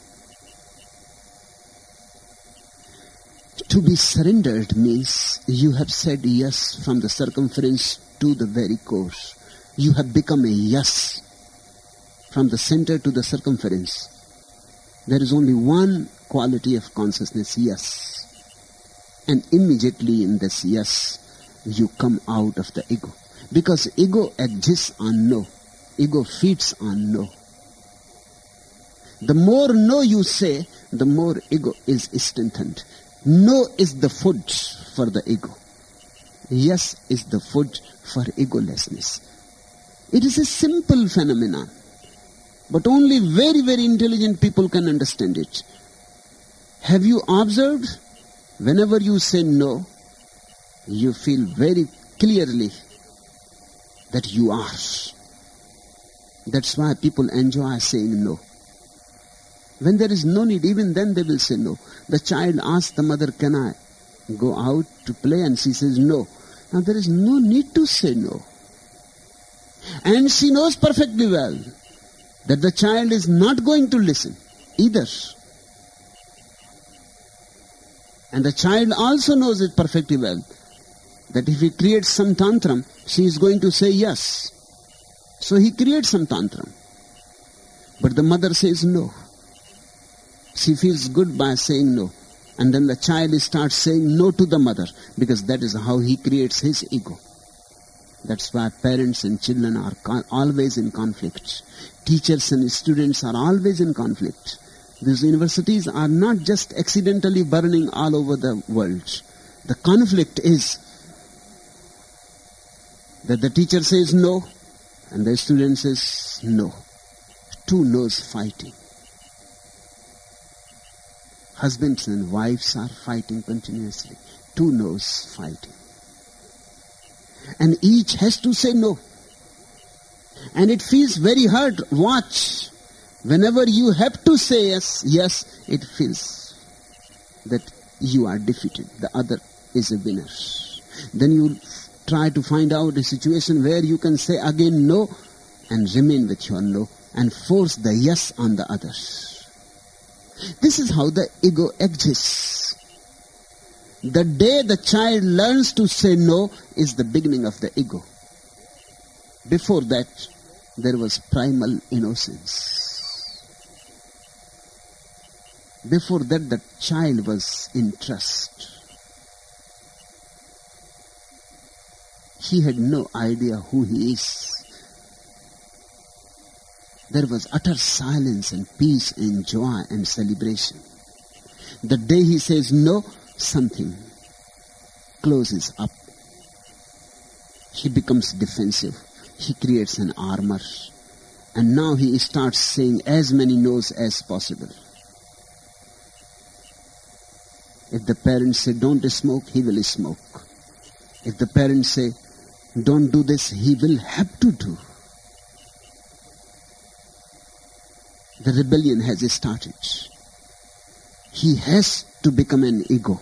To be surrendered means you have said yes from the circumference to the very core. You have become a yes from the center to the circumference. There is only one quality of consciousness, yes. And immediately in this yes, you come out of the ego. Because ego exists on no. Ego feeds on no. The more no you say, the more ego is strengthened. No is the food for the ego. Yes is the food for egolessness. It is a simple phenomenon, but only very, very intelligent people can understand it. Have you observed? Whenever you say no, you feel very clearly that you are. That's why people enjoy saying no. When there is no need, even then they will say no. The child asks the mother, can I go out to play? And she says no. Now there is no need to say no. And she knows perfectly well that the child is not going to listen either. And the child also knows it perfectly well that if he creates some tantrum, she is going to say yes. So he creates some tantrum. But the mother says no. She feels good by saying no. And then the child starts saying no to the mother, because that is how he creates his ego. That's why parents and children are con- always in conflict. Teachers and students are always in conflict. These universities are not just accidentally burning all over the world. The conflict is that the teacher says no and the student says no. Two no's fighting. Husbands and wives are fighting continuously. Two no's fighting. And each has to say no. And it feels very hard. Watch. Whenever you have to say yes, yes, it feels that you are defeated. The other is a winner. Then you try to find out a situation where you can say again no and remain with your no and force the yes on the others. This is how the ego exists. The day the child learns to say no is the beginning of the ego. Before that, there was primal innocence. Before that, the child was in trust. He had no idea who he is. There was utter silence and peace and joy and celebration. The day he says no, something closes up. He becomes defensive. He creates an armor. And now he starts saying as many no's as possible. If the parents say don't smoke, he will smoke. If the parents say don't do this, he will have to do. The rebellion has started. He has to become an ego.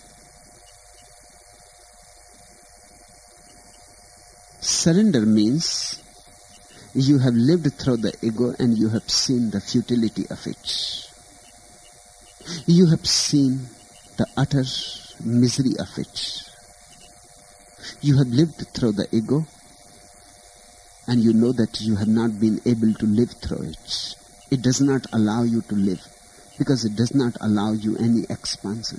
Surrender means you have lived through the ego and you have seen the futility of it. You have seen the utter misery of it. You have lived through the ego and you know that you have not been able to live through it. It does not allow you to live because it does not allow you any expansion.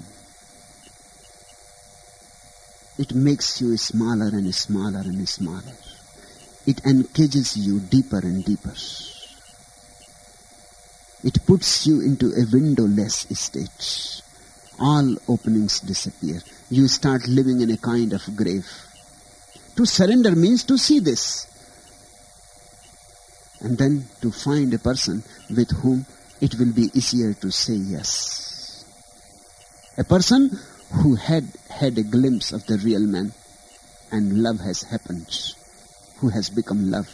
It makes you smaller and smaller and smaller. It encages you deeper and deeper. It puts you into a windowless state. All openings disappear. You start living in a kind of grave. To surrender means to see this. And then to find a person with whom it will be easier to say yes. A person who had had a glimpse of the real man and love has happened, who has become love.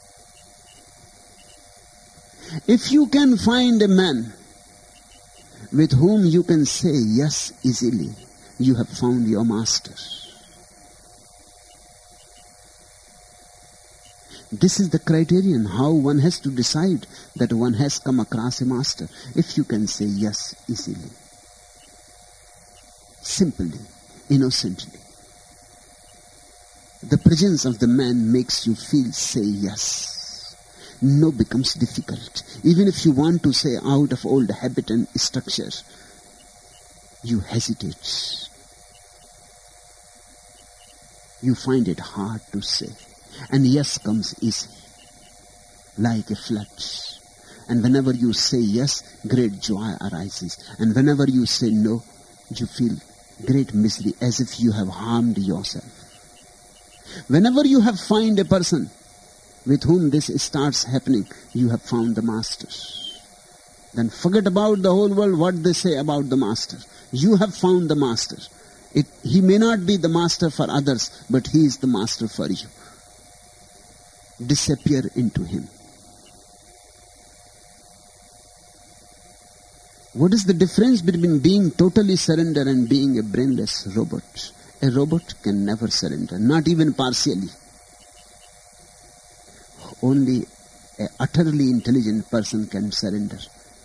If you can find a man with whom you can say yes easily, you have found your master. This is the criterion how one has to decide that one has come across a master. If you can say yes easily, simply, innocently. The presence of the man makes you feel say yes. No becomes difficult. Even if you want to say out of old habit and structure, you hesitate. You find it hard to say. And yes comes easy, like a flood. And whenever you say yes, great joy arises. And whenever you say no, you feel great misery, as if you have harmed yourself. Whenever you have found a person with whom this starts happening, you have found the master. Then forget about the whole world, what they say about the master. You have found the master. It, he may not be the master for others, but he is the master for you. Disappear into him. What is the difference between being totally surrendered and being a brainless robot? A robot can never surrender, not even partially. Only an utterly intelligent person can surrender.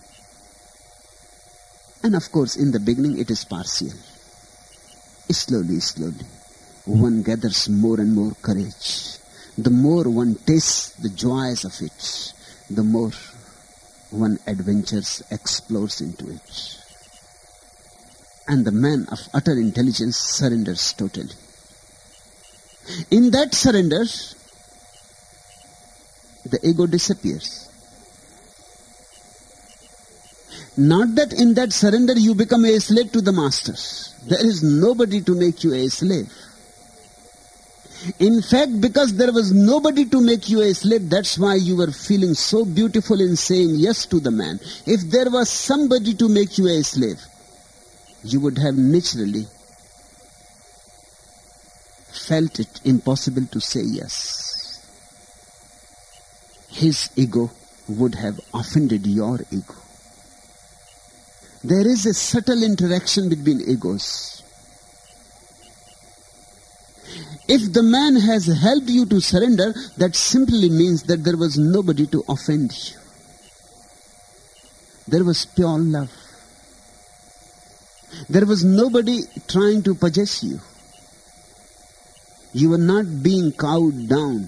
And of course, in the beginning it is partial. Slowly, slowly, one gathers more and more courage. The more one tastes the joys of it, the more one adventures, explores into it. And the man of utter intelligence surrenders totally. In that surrender, the ego disappears. Not that in that surrender you become a slave to the master. There is nobody to make you a slave. In fact, because there was nobody to make you a slave, that's why you were feeling so beautiful in saying yes to the man. If there was somebody to make you a slave, you would have naturally felt it impossible to say yes. His ego would have offended your ego. There is a subtle interaction between egos. If the man has helped you to surrender, that simply means that there was nobody to offend you. There was pure love. There was nobody trying to possess you. You were not being cowed down.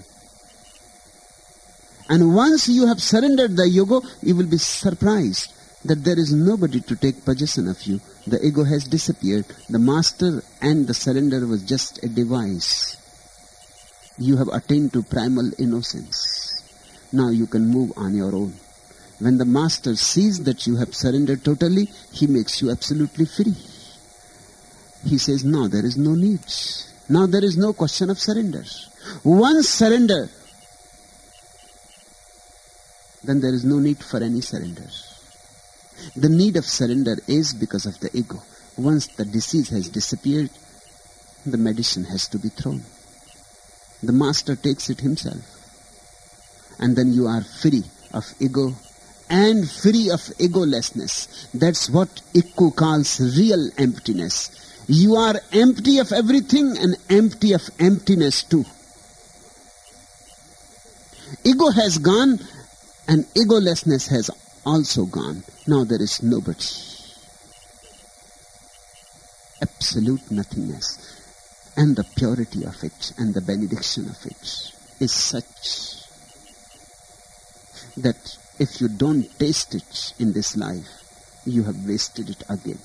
And once you have surrendered the ego, you will be surprised that there is nobody to take possession of you. The ego has disappeared. The master and the surrender was just a device. You have attained to primal innocence. Now you can move on your own. When the master sees that you have surrendered totally, he makes you absolutely free. He says, no, there is no need. Now there is no question of surrender. Once surrender, then there is no need for any surrender. The need of surrender is because of the ego. Once the disease has disappeared, the medicine has to be thrown. The master takes it himself. And then you are free of ego and free of egolessness. That's what Ikku calls real emptiness. You are empty of everything and empty of emptiness too. Ego has gone and egolessness has also gone. Now there is nobody. Absolute nothingness. And the purity of it and the benediction of it is such that if you don't taste it in this life, you have wasted it again.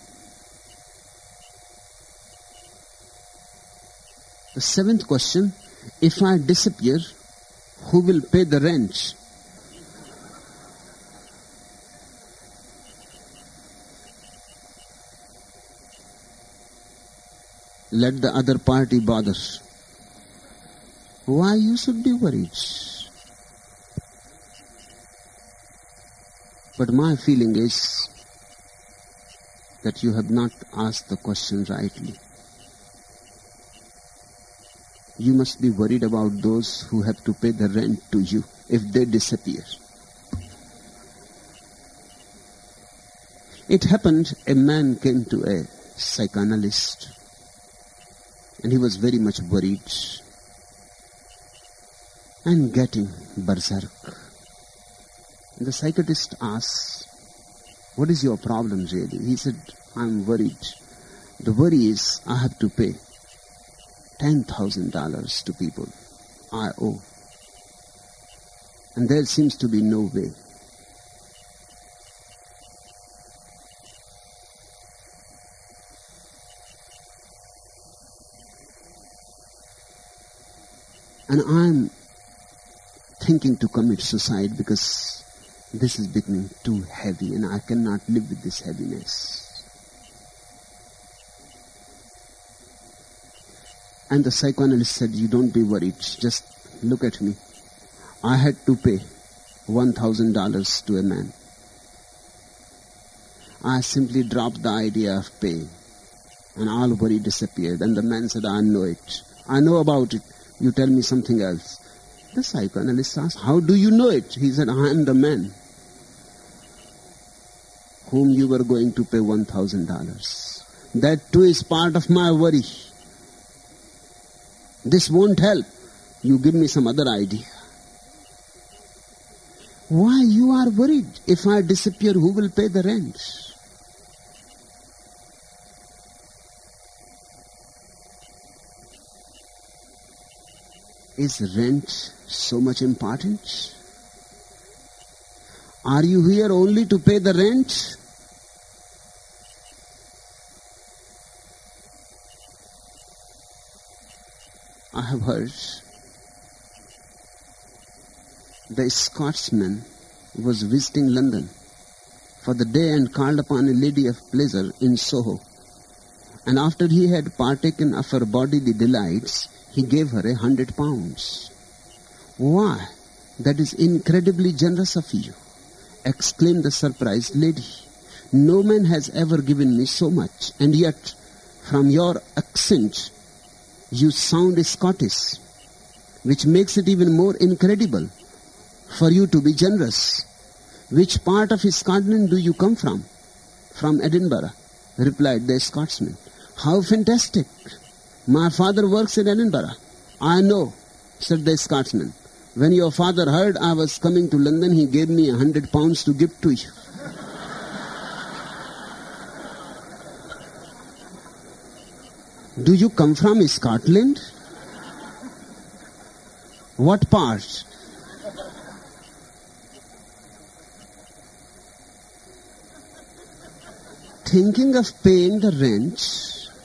The seventh question, if I disappear, who will pay the rent? Let the other party bother. Why you should be worried? But my feeling is that you have not asked the question rightly. You must be worried about those who have to pay the rent to you if they disappear. It happened, a man came to a psychoanalyst and he was very much worried and getting berserk. And the psychiatrist asked, what is your problem really? He said, I'm worried. The worry is I have to pay ten thousand dollars to people I owe. And there seems to be no way. And I'm thinking to commit suicide because this is becoming too heavy and I cannot live with this heaviness. And the psychoanalyst said, you don't be worried, just look at me. I had to pay one thousand dollars to a man. I simply dropped the idea of paying and all worry disappeared. And the man said, I know it. I know about it. You tell me something else. The psychoanalyst asked, how do you know it? He said, I am the man whom you were going to pay one thousand dollars. That too is part of my worry. This won't help. You give me some other idea. Why you are worried? If I disappear, who will pay the rent? Is rent so much important? Are you here only to pay the rent? I have heard the Scotsman was visiting London for the day and called upon a lady of pleasure in Soho. And after he had partaken of her bodily delights, he gave her a hundred pounds. Why? That is incredibly generous of you, exclaimed the surprised lady. No man has ever given me so much, and yet, from your accent, you sound Scottish, which makes it even more incredible for you to be generous. Which part of Scotland do you come from? From Edinburgh, replied the Scotsman. How fantastic! My father works in Edinburgh. I know, said the Scotsman. When your father heard I was coming to London, he gave me a hundred pounds to give to you. Do you come from Scotland? What part? Thinking of paying the rent,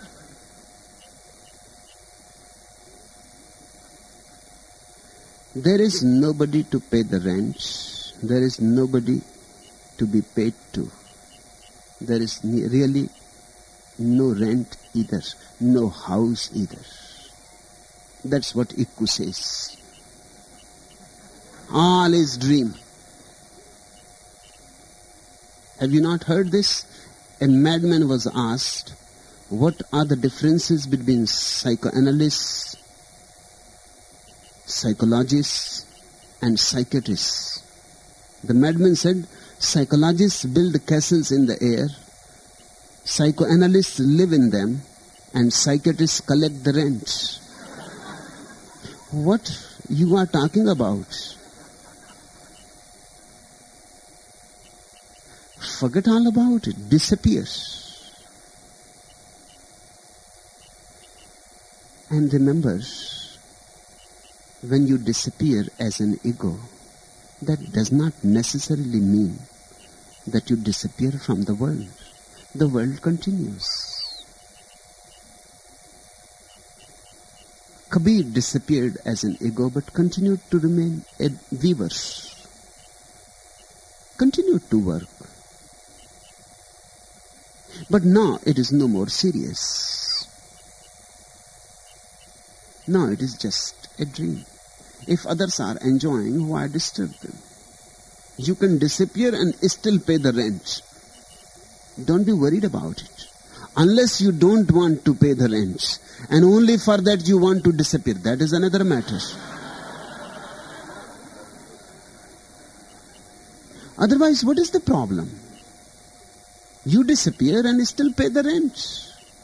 there is nobody to pay the rent. There is nobody to be paid to. There is really no rent either, no house either. That's what Ikku says. All is dream. Have you not heard this? A madman was asked, what are the differences between psychoanalysts, psychologists, and psychiatrists? The madman said, psychologists build castles in the air, psychoanalysts live in them, and psychiatrists collect the rent. What you are talking about? Forget all about it. Disappear. And remember, when you disappear as an ego, that does not necessarily mean that you disappear from the world. The world continues. Kabir disappeared as an ego but continued to remain a weaver. Continued to work. But now it is no more serious. Now it is just a dream. If others are enjoying, why disturb them? You can disappear and still pay the rent. Don't be worried about it. Unless you don't want to pay the rent, and only for that you want to disappear, that is another matter. Otherwise, what is the problem? You disappear and still pay the rent.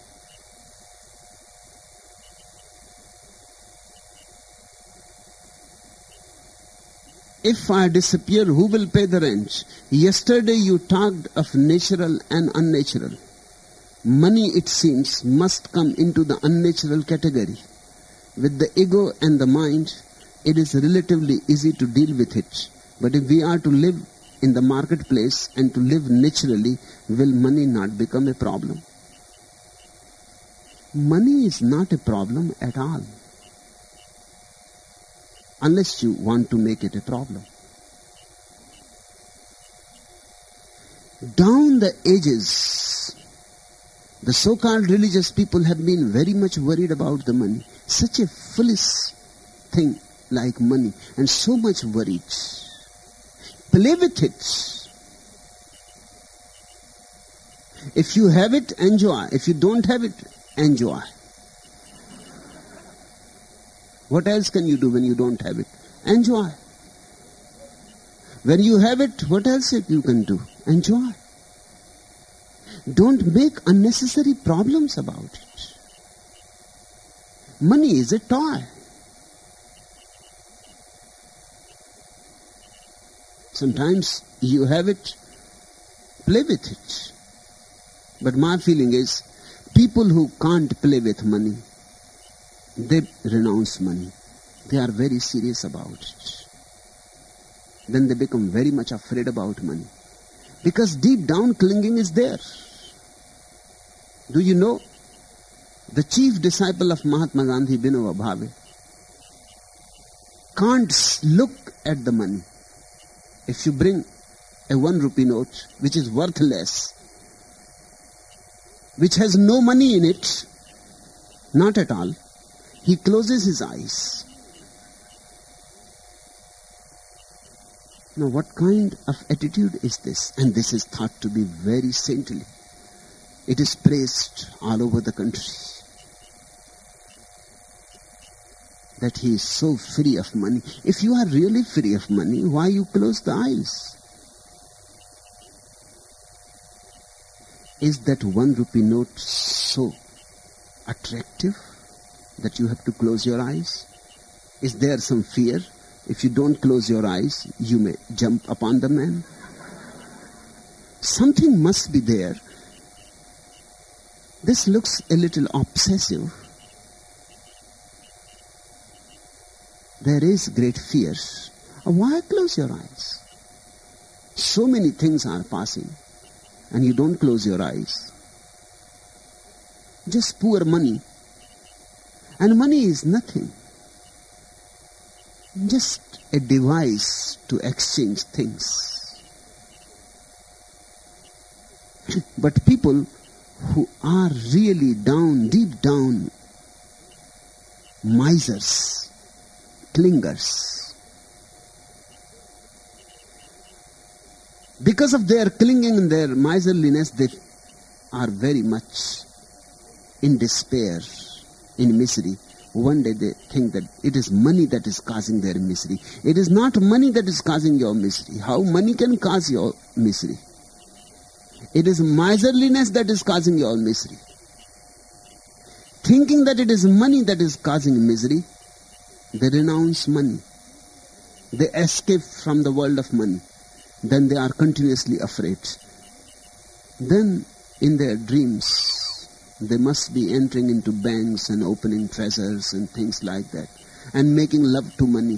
If I disappear, who will pay the rent? Yesterday you talked of natural and unnatural. Money, it seems, must come into the unnatural category. With the ego and the mind, it is relatively easy to deal with it. But if we are to live in the marketplace and to live naturally, will money not become a problem? Money is not a problem at all, unless you want to make it a problem. Down the ages, the so-called religious people have been very much worried about the money. Such a foolish thing like money, and so much worried. Play with it. If you have it, enjoy. If you don't have it, enjoy. What else can you do when you don't have it? Enjoy. When you have it, what else you can do? Enjoy. Don't make unnecessary problems about it. Money is a toy. Sometimes you have it, play with it. But my feeling is, people who can't play with money, they renounce money. They are very serious about it. Then they become very much afraid about money. Because deep down clinging is there. Do you know, the chief disciple of Mahatma Gandhi, Vinoba Bhave, can't look at the money. If you bring a one rupee note, which is worthless, which has no money in it, not at all, he closes his eyes. Now, what kind of attitude is this? And this is thought to be very saintly. It is praised all over the country that he is so free of money. If you are really free of money, why you close the eyes? Is that one rupee note so attractive that you have to close your eyes? Is there some fear? If you don't close your eyes, you may jump upon the man. Something must be there. This looks a little obsessive. There is great fear. Why close your eyes? So many things are passing, and you don't close your eyes. Just poor money. And money is nothing. Just a device to exchange things. But people who are really down, deep down, misers, clingers, because of their clinging and their miserliness, they are very much in despair, in misery. One day they think that it is money that is causing their misery. It is not money that is causing your misery. How money can cause your misery? It is miserliness that is causing your misery. Thinking that it is money that is causing misery, they renounce money. They escape from the world of money. Then they are continuously afraid. Then in their dreams, they must be entering into banks and opening treasures and things like that, and making love to money.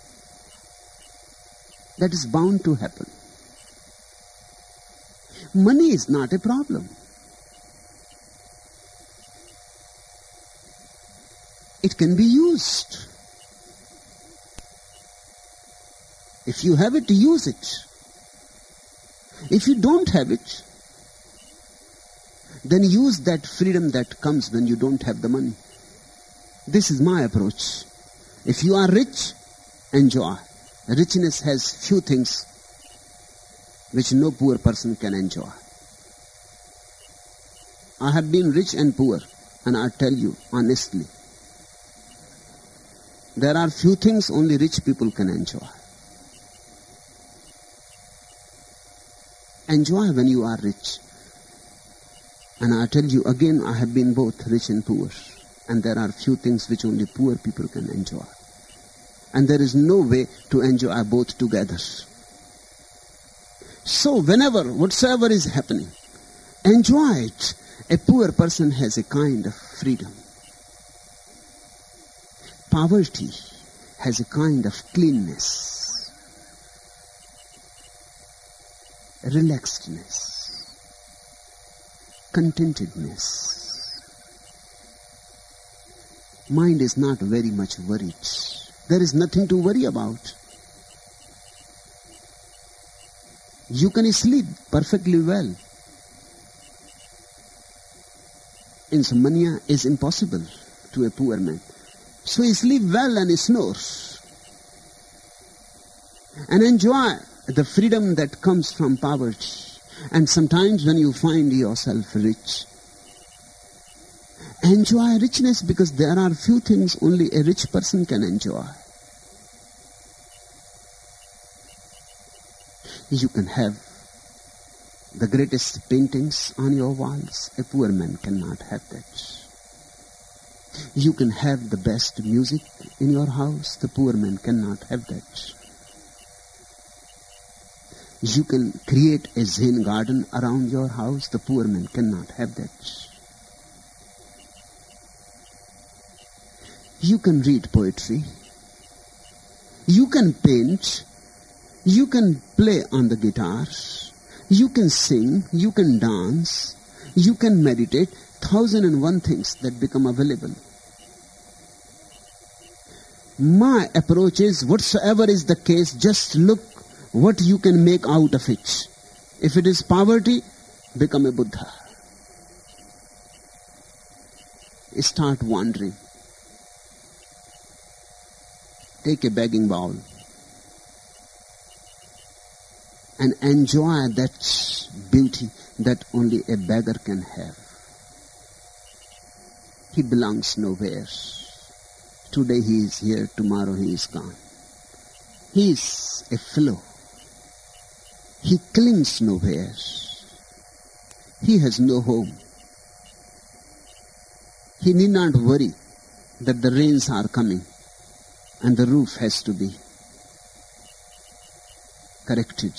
That is bound to happen. Money is not a problem. It can be used. If you have it, use it. If you don't have it, then use that freedom that comes when you don't have the money. This is my approach. If you are rich, enjoy. Richness has few things which no poor person can enjoy. I have been rich and poor, and I tell you honestly, there are few things only rich people can enjoy. Enjoy when you are rich. And I tell you again, I have been both rich and poor. And there are few things which only poor people can enjoy. And there is no way to enjoy both together. So whenever, whatsoever is happening, enjoy it. A poor person has a kind of freedom. Poverty has a kind of cleanness, relaxedness, contentedness. Mind is not very much worried. There is nothing to worry about. You can sleep perfectly well. Insomnia is impossible to a poor man. So he sleeps well and he snores. And enjoy the freedom that comes from poverty. And sometimes when you find yourself rich, enjoy richness, because there are few things only a rich person can enjoy. You can have the greatest paintings on your walls. A poor man cannot have that. You can have the best music in your house. The poor man cannot have that. You can create a Zen garden around your house. The poor man cannot have that. You can read poetry. You can paint. You can play on the guitar. You can sing. You can dance. You can meditate. Thousand and one things that become available. My approach is, whatsoever is the case, just look what you can make out of it. If it is poverty, become a Buddha. Start wandering. Take a begging bowl and enjoy that beauty that only a beggar can have. He belongs nowhere. Today he is here, tomorrow he is gone. He is a fellow. He clings nowhere. He has no home. He need not worry that the rains are coming and the roof has to be corrected.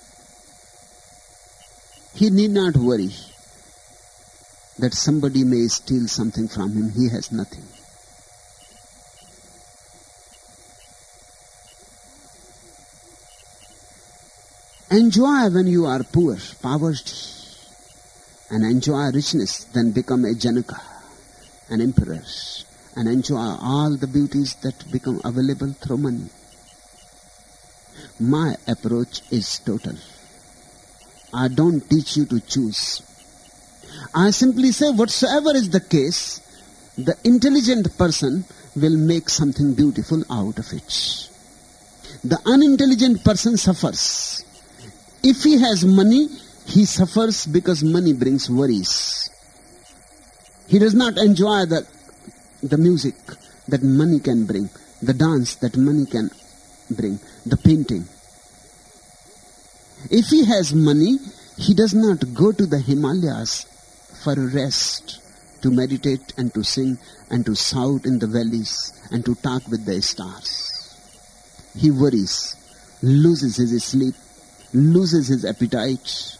He need not worry that somebody may steal something from him. He has nothing. Enjoy when you are poor, poverty, and enjoy richness, then become a Janaka, an emperor, and enjoy all the beauties that become available through money. My approach is total. I don't teach you to choose. I simply say, whatsoever is the case, the intelligent person will make something beautiful out of it. The unintelligent person suffers. If he has money, he suffers because money brings worries. He does not enjoy the, the music that money can bring, the dance that money can bring, the painting. If he has money, he does not go to the Himalayas for a rest, to meditate and to sing and to shout in the valleys and to talk with the stars. He worries, loses his sleep, loses his appetite.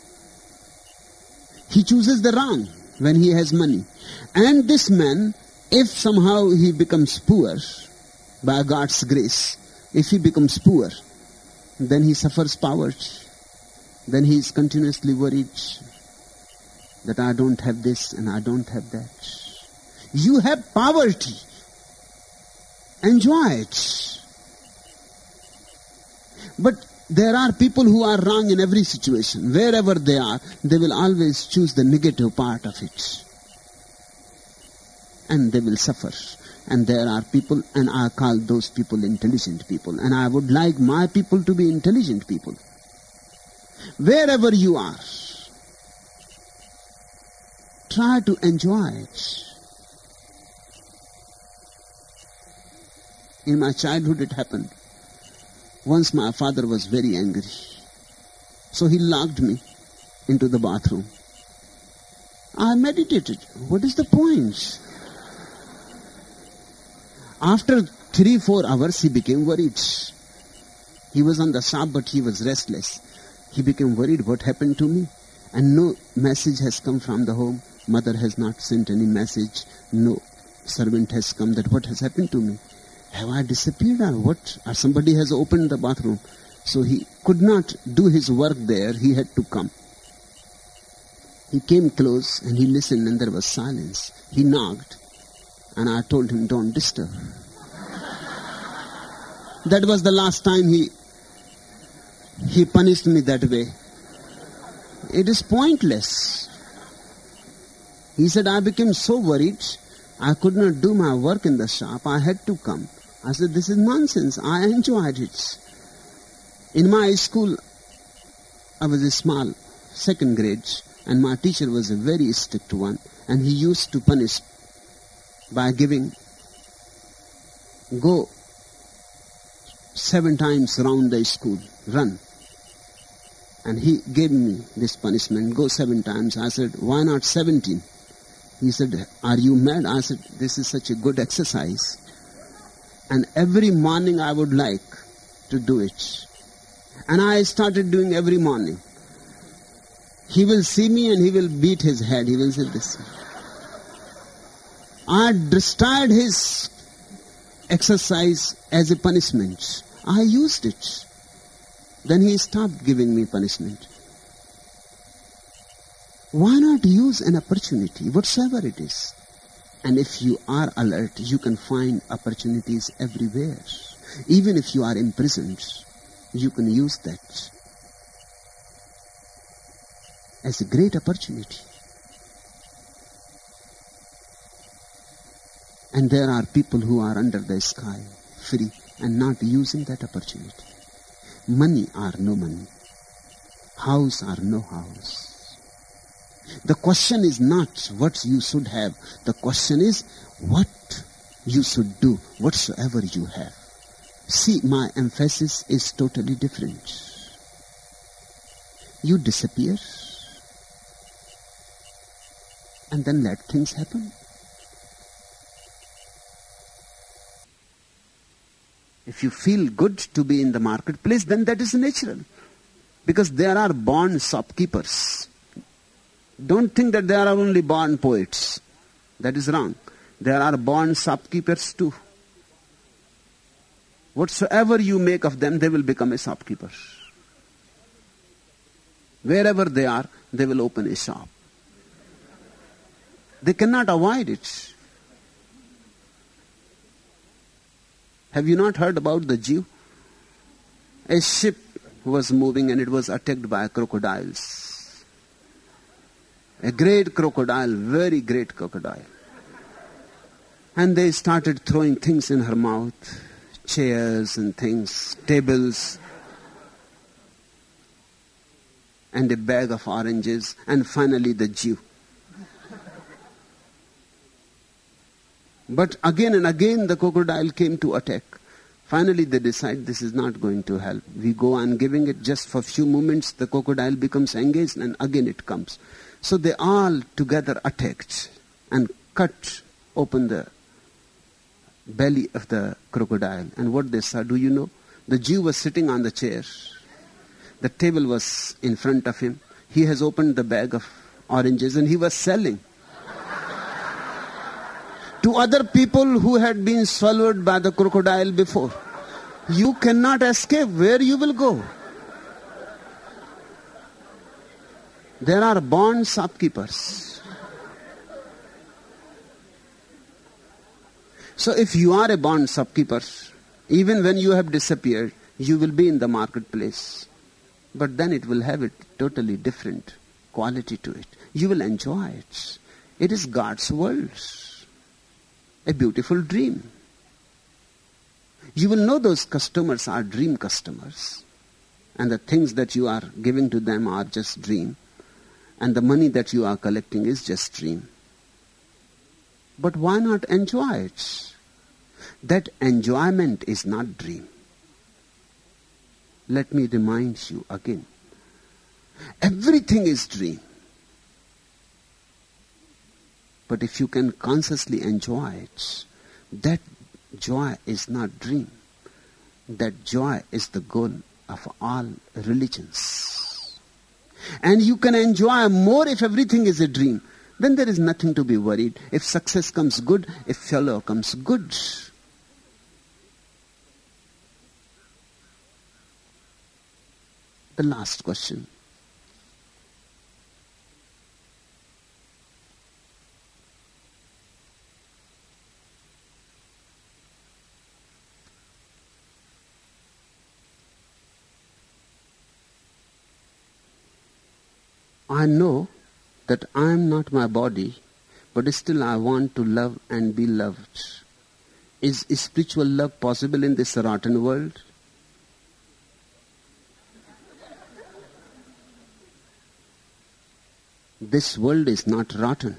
He chooses the wrong when he has money. And this man, if somehow he becomes poor, by God's grace, if he becomes poor, then he suffers poverty. Then he is continuously worried that I don't have this and I don't have that. You have poverty. Enjoy it. But there are people who are wrong in every situation. Wherever they are, they will always choose the negative part of it. And they will suffer. And there are people, and I call those people intelligent people. And I would like my people to be intelligent people. Wherever you are, try to enjoy it. In my childhood it happened. Once my father was very angry. So he locked me into the bathroom. I meditated. What is the point? After three, four hours, he became worried. He was on the shop, but he was restless. He became worried, what happened to me? And no message has come from the home. Mother has not sent any message. No servant has come that what has happened to me? Have I disappeared or what? Or somebody has opened the bathroom. So he could not do his work there. He had to come. He came close and he listened and there was silence. He knocked and I told him, don't disturb. That was the last time he he punished me that way. It is pointless. He said, I became so worried, I could not do my work in the shop. I had to come. I said, this is nonsense. I enjoyed it. In my school, I was a small second grade, and my teacher was a very strict one, and he used to punish by giving, go seven times round the school, run. And he gave me this punishment, go seven times. I said, why not seventeen? He said, are you mad? I said, this is such a good exercise. And every morning I would like to do it. And I started doing every morning. He will see me and he will beat his head. He will say this. I destroyed his exercise as a punishment. I used it. Then he stopped giving me punishment. Why not use an opportunity, whatsoever it is? And if you are alert, you can find opportunities everywhere. Even if you are imprisoned, you can use that as a great opportunity. And there are people who are under the sky, free, and not using that opportunity. Money or no money. House or no house. The question is not what you should have. The question is what you should do, whatsoever you have. See, my emphasis is totally different. You disappear and then let things happen. If you feel good to be in the marketplace, then that is natural. Because there are born shopkeepers. Don't think that there are only born poets. That is wrong. There are born shopkeepers too. Whatsoever you make of them, they will become a shopkeeper. Wherever they are, they will open a shop. They cannot avoid it. Have you not heard about the Jew? A ship was moving and it was attacked by crocodiles. A great crocodile, very great crocodile. And they started throwing things in her mouth, chairs and things, tables, and a bag of oranges, and finally the Jew. But again and again the crocodile came to attack. Finally they decide this is not going to help. We go on giving it just for a few moments, the crocodile becomes engaged and again it comes. So they all together attacked and cut open the belly of the crocodile. And what they saw, do you know? The Jew was sitting on the chair. The table was in front of him. He has opened the bag of oranges and he was selling to other people who had been swallowed by the crocodile before. You cannot escape. Where you will go? There are born shopkeepers. So if you are a born shopkeeper, even when you have disappeared, you will be in the marketplace. But then it will have a totally different quality to it. You will enjoy it. It is God's world. A beautiful dream. You will know those customers are dream customers. And the things that you are giving to them are just dream. And the money that you are collecting is just dream. But why not enjoy it? That enjoyment is not dream. Let me remind you again. Everything is dream. But if you can consciously enjoy it, that joy is not dream. That joy is the goal of all religions. And you can enjoy more if everything is a dream. Then there is nothing to be worried. If success comes good, if failure comes good. The last question. I know that I am not my body, but still I want to love and be loved. Is spiritual love possible in this rotten world? This world is not rotten.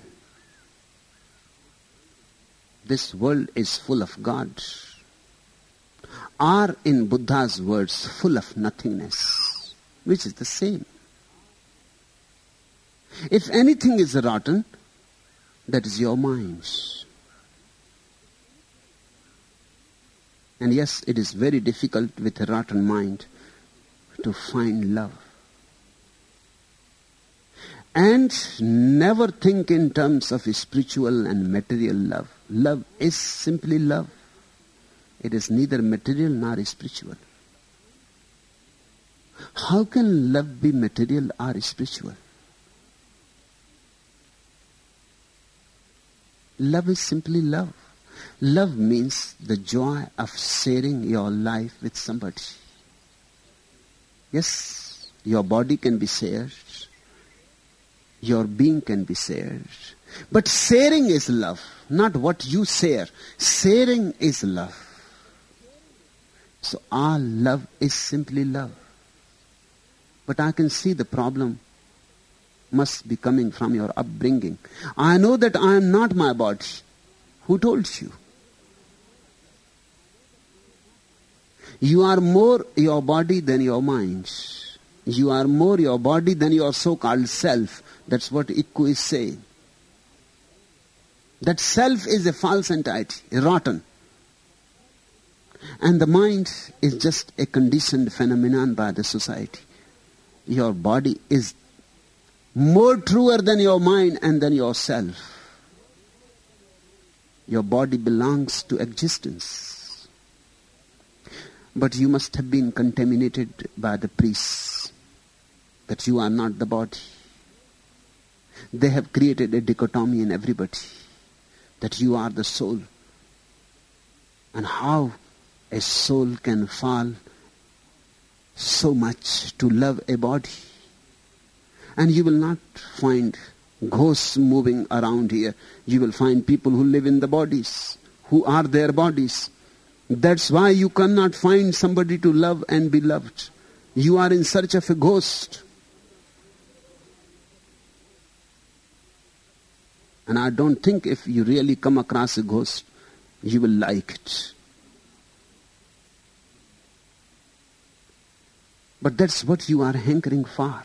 This world is full of God. Or in Buddha's words, full of nothingness, which is the same. If anything is rotten, that is your mind. And yes, it is very difficult with a rotten mind to find love. And never think in terms of spiritual and material love. Love is simply love. It is neither material nor spiritual. How can love be material or spiritual? Love is simply love. Love means the joy of sharing your life with somebody. Yes, your body can be shared. Your being can be shared. But sharing is love, not what you share. Sharing is love. So our love is simply love. But I can see the problem must be coming from your upbringing. I know that I am not my body. Who told you? You are more your body than your mind. You are more your body than your so-called self. That's what Ikku is saying. That self is a false entity, rotten. And the mind is just a conditioned phenomenon by the society. Your body is more truer than your mind and than yourself. Your body belongs to existence. But you must have been contaminated by the priests that you are not the body. They have created a dichotomy in everybody that you are the soul. And how a soul can fall so much to love a body. And you will not find ghosts moving around here. You will find people who live in the bodies, who are their bodies. That's why you cannot find somebody to love and be loved. You are in search of a ghost. And I don't think if you really come across a ghost, you will like it. But that's what you are hankering for.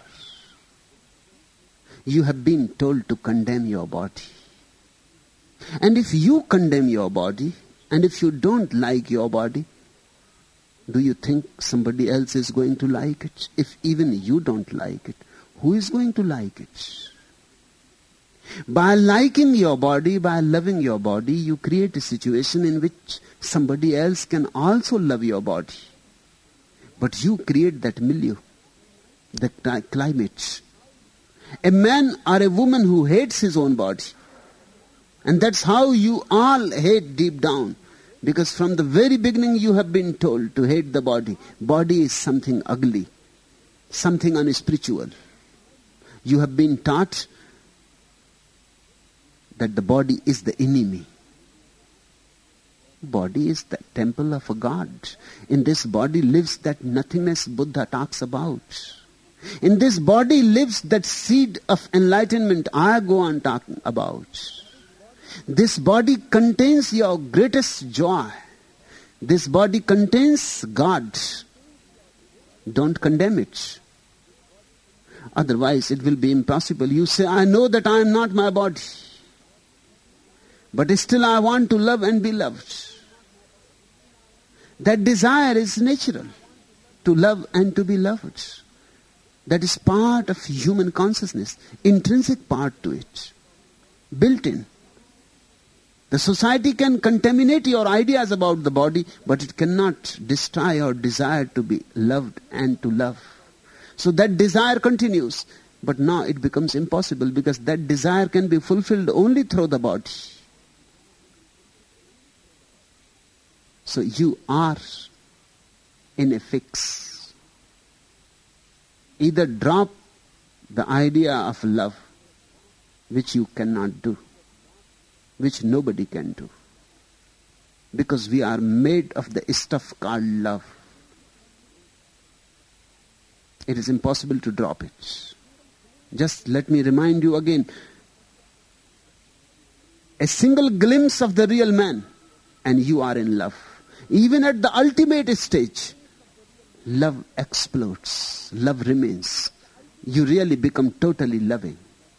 You have been told to condemn your body. And if you condemn your body, and if you don't like your body, do you think somebody else is going to like it? If even you don't like it, who is going to like it? By liking your body, by loving your body, you create a situation in which somebody else can also love your body. But you create that milieu, the climate. A man or a woman who hates his own body. And that's how you all hate deep down. Because from the very beginning you have been told to hate the body. Body is something ugly, something unspiritual. You have been taught that the body is the enemy. Body is the temple of a God. In this body lives that nothingness Buddha talks about. In this body lives that seed of enlightenment I go on talking about. This body contains your greatest joy. This body contains God. Don't condemn it. Otherwise it will be impossible. You say, I know that I am not my body. But still I want to love and be loved. That desire is natural, to love and to be loved. That is part of human consciousness, intrinsic part to it, built in. The society can contaminate your ideas about the body, but it cannot destroy your desire to be loved and to love. So that desire continues, but now it becomes impossible because that desire can be fulfilled only through the body. So you are in a fix. Either drop the idea of love, which you cannot do, which nobody can do, because we are made of the stuff called love. It is impossible to drop it. Just let me remind you again, a single glimpse of the real man and you are in love. Even at the ultimate stage, love explodes, love remains. You really become totally loving.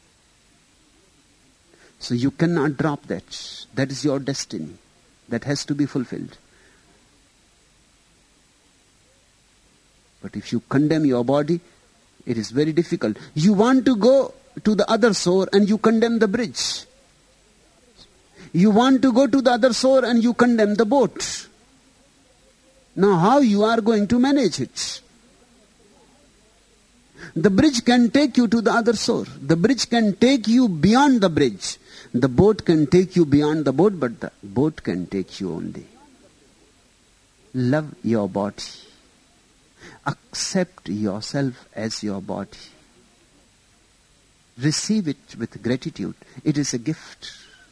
So you cannot drop that. That is your destiny. That has to be fulfilled. But if you condemn your body, it is very difficult. You want to go to the other shore and you condemn the bridge. You want to go to the other shore and you condemn the boat. Now how you are going to manage it? The bridge can take you to the other shore. The bridge can take you beyond the bridge. The boat can take you beyond the boat, but the boat can take you only. Love your body. Accept yourself as your body. Receive it with gratitude. It is a gift.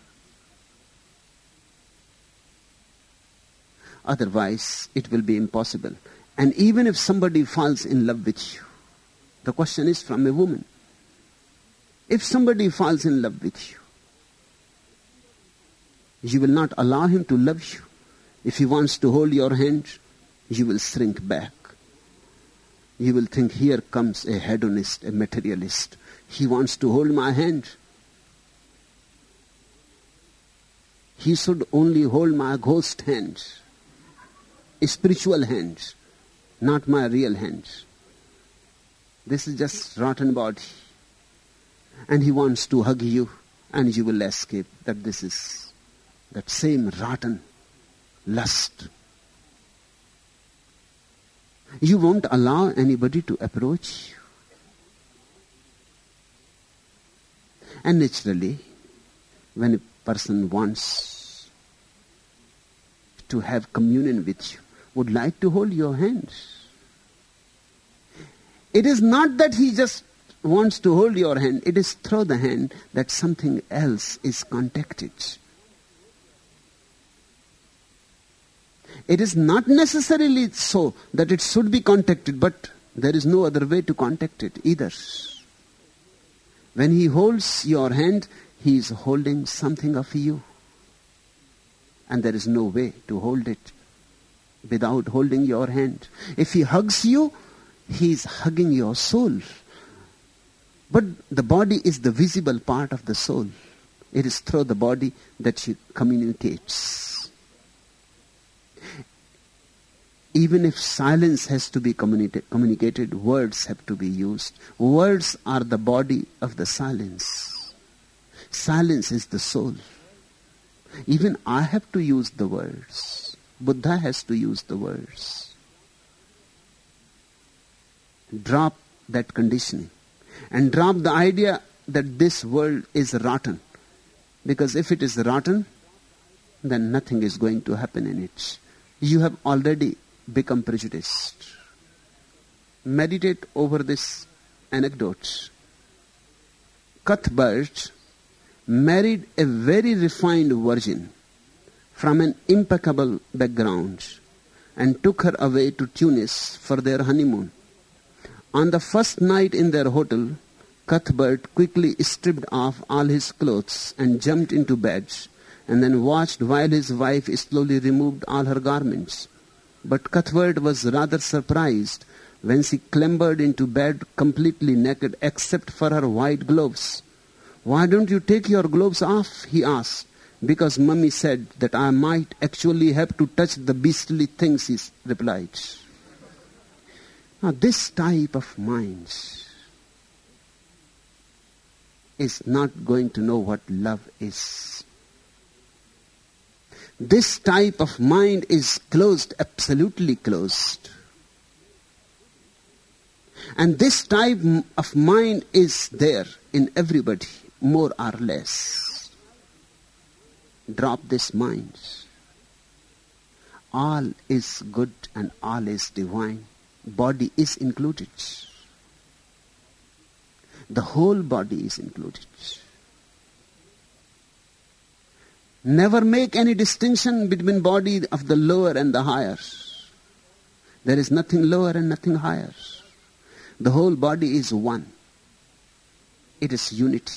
Otherwise, it will be impossible. And even if somebody falls in love with you, the question is from a woman. If somebody falls in love with you, you will not allow him to love you. If he wants to hold your hand, you will shrink back. You will think, here comes a hedonist, a materialist. He wants to hold my hand. He should only hold my ghost hand, a spiritual hand, not my real hand. This is just rotten body. And he wants to hug you, and you will escape that this is that same rotten lust. You won't allow anybody to approach you. And naturally, when a person wants to have communion with you, would like to hold your hand, it is not that he just wants to hold your hand. It is through the hand that something else is contacted. It is not necessarily so that it should be contacted, but there is no other way to contact it either. When he holds your hand, he is holding something of you. And there is no way to hold it without holding your hand. If he hugs you, he is hugging your soul. But the body is the visible part of the soul. It is through the body that he communicates. Even if silence has to be communi- communicated, words have to be used. Words are the body of the silence. Silence is the soul. Even I have to use the words. Buddha has to use the words. Drop that conditioning. And drop the idea that this world is rotten. Because if it is rotten, then nothing is going to happen in it. You have already become prejudiced. Meditate over this anecdote. Cuthbert married a very refined virgin from an impeccable background and took her away to Tunis for their honeymoon. On the first night in their hotel, Cuthbert quickly stripped off all his clothes and jumped into bed, and then watched while his wife slowly removed all her garments. But Cuthbert was rather surprised when she clambered into bed completely naked except for her white gloves. "Why don't you take your gloves off?" he asked. because mummy said that I might actually have to touch the beastly things, he replied. Now this type of mind is not going to know what love is. This type of mind is closed, absolutely closed. And this type of mind is there in everybody, more or less. Drop this mind. All is good and all is divine. Body is included. The whole body is included. Never make any distinction between body of the lower and the higher. There is nothing lower and nothing higher. The whole body is one. It is unity.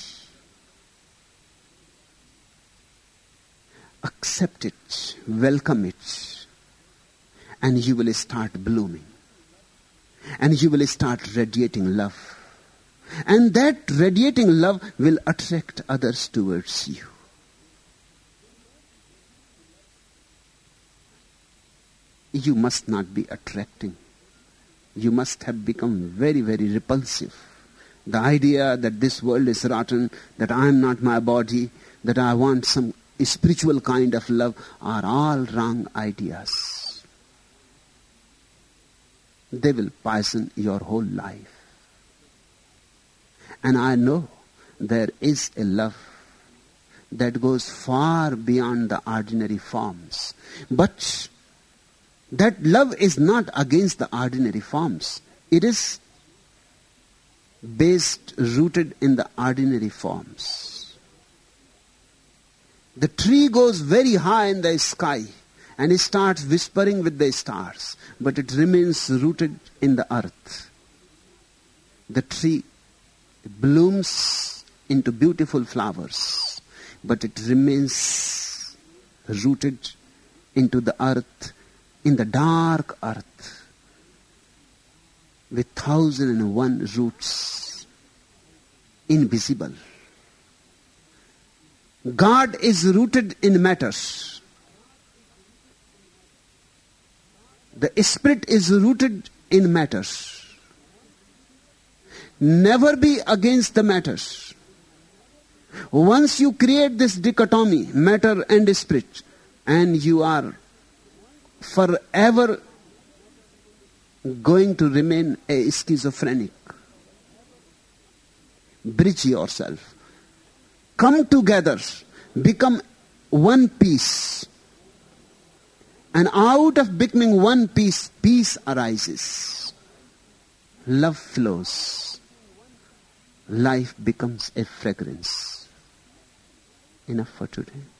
Accept it, welcome it, and you will start blooming. And you will start radiating love. And that radiating love will attract others towards you. You must not be attracting. You must have become very, very repulsive. The idea that this world is rotten, that I am not my body, that I want some spiritual kind of love are all wrong ideas. They will poison your whole life. And I know there is a love that goes far beyond the ordinary forms. But that love is not against the ordinary forms. It is based, rooted in the ordinary forms. The tree goes very high in the sky and it starts whispering with the stars, but it remains rooted in the earth. The tree blooms into beautiful flowers, but it remains rooted into the earth, in the dark earth, with thousand and one roots, invisible. God is rooted in matter. The spirit is rooted in matter. Never be against the matter. Once you create this dichotomy, matter and spirit, and you are forever going to remain a schizophrenic. Bridge yourself. Come together. Become one piece. And out of becoming one piece, peace arises. Love flows. Life becomes a fragrance. Enough for today.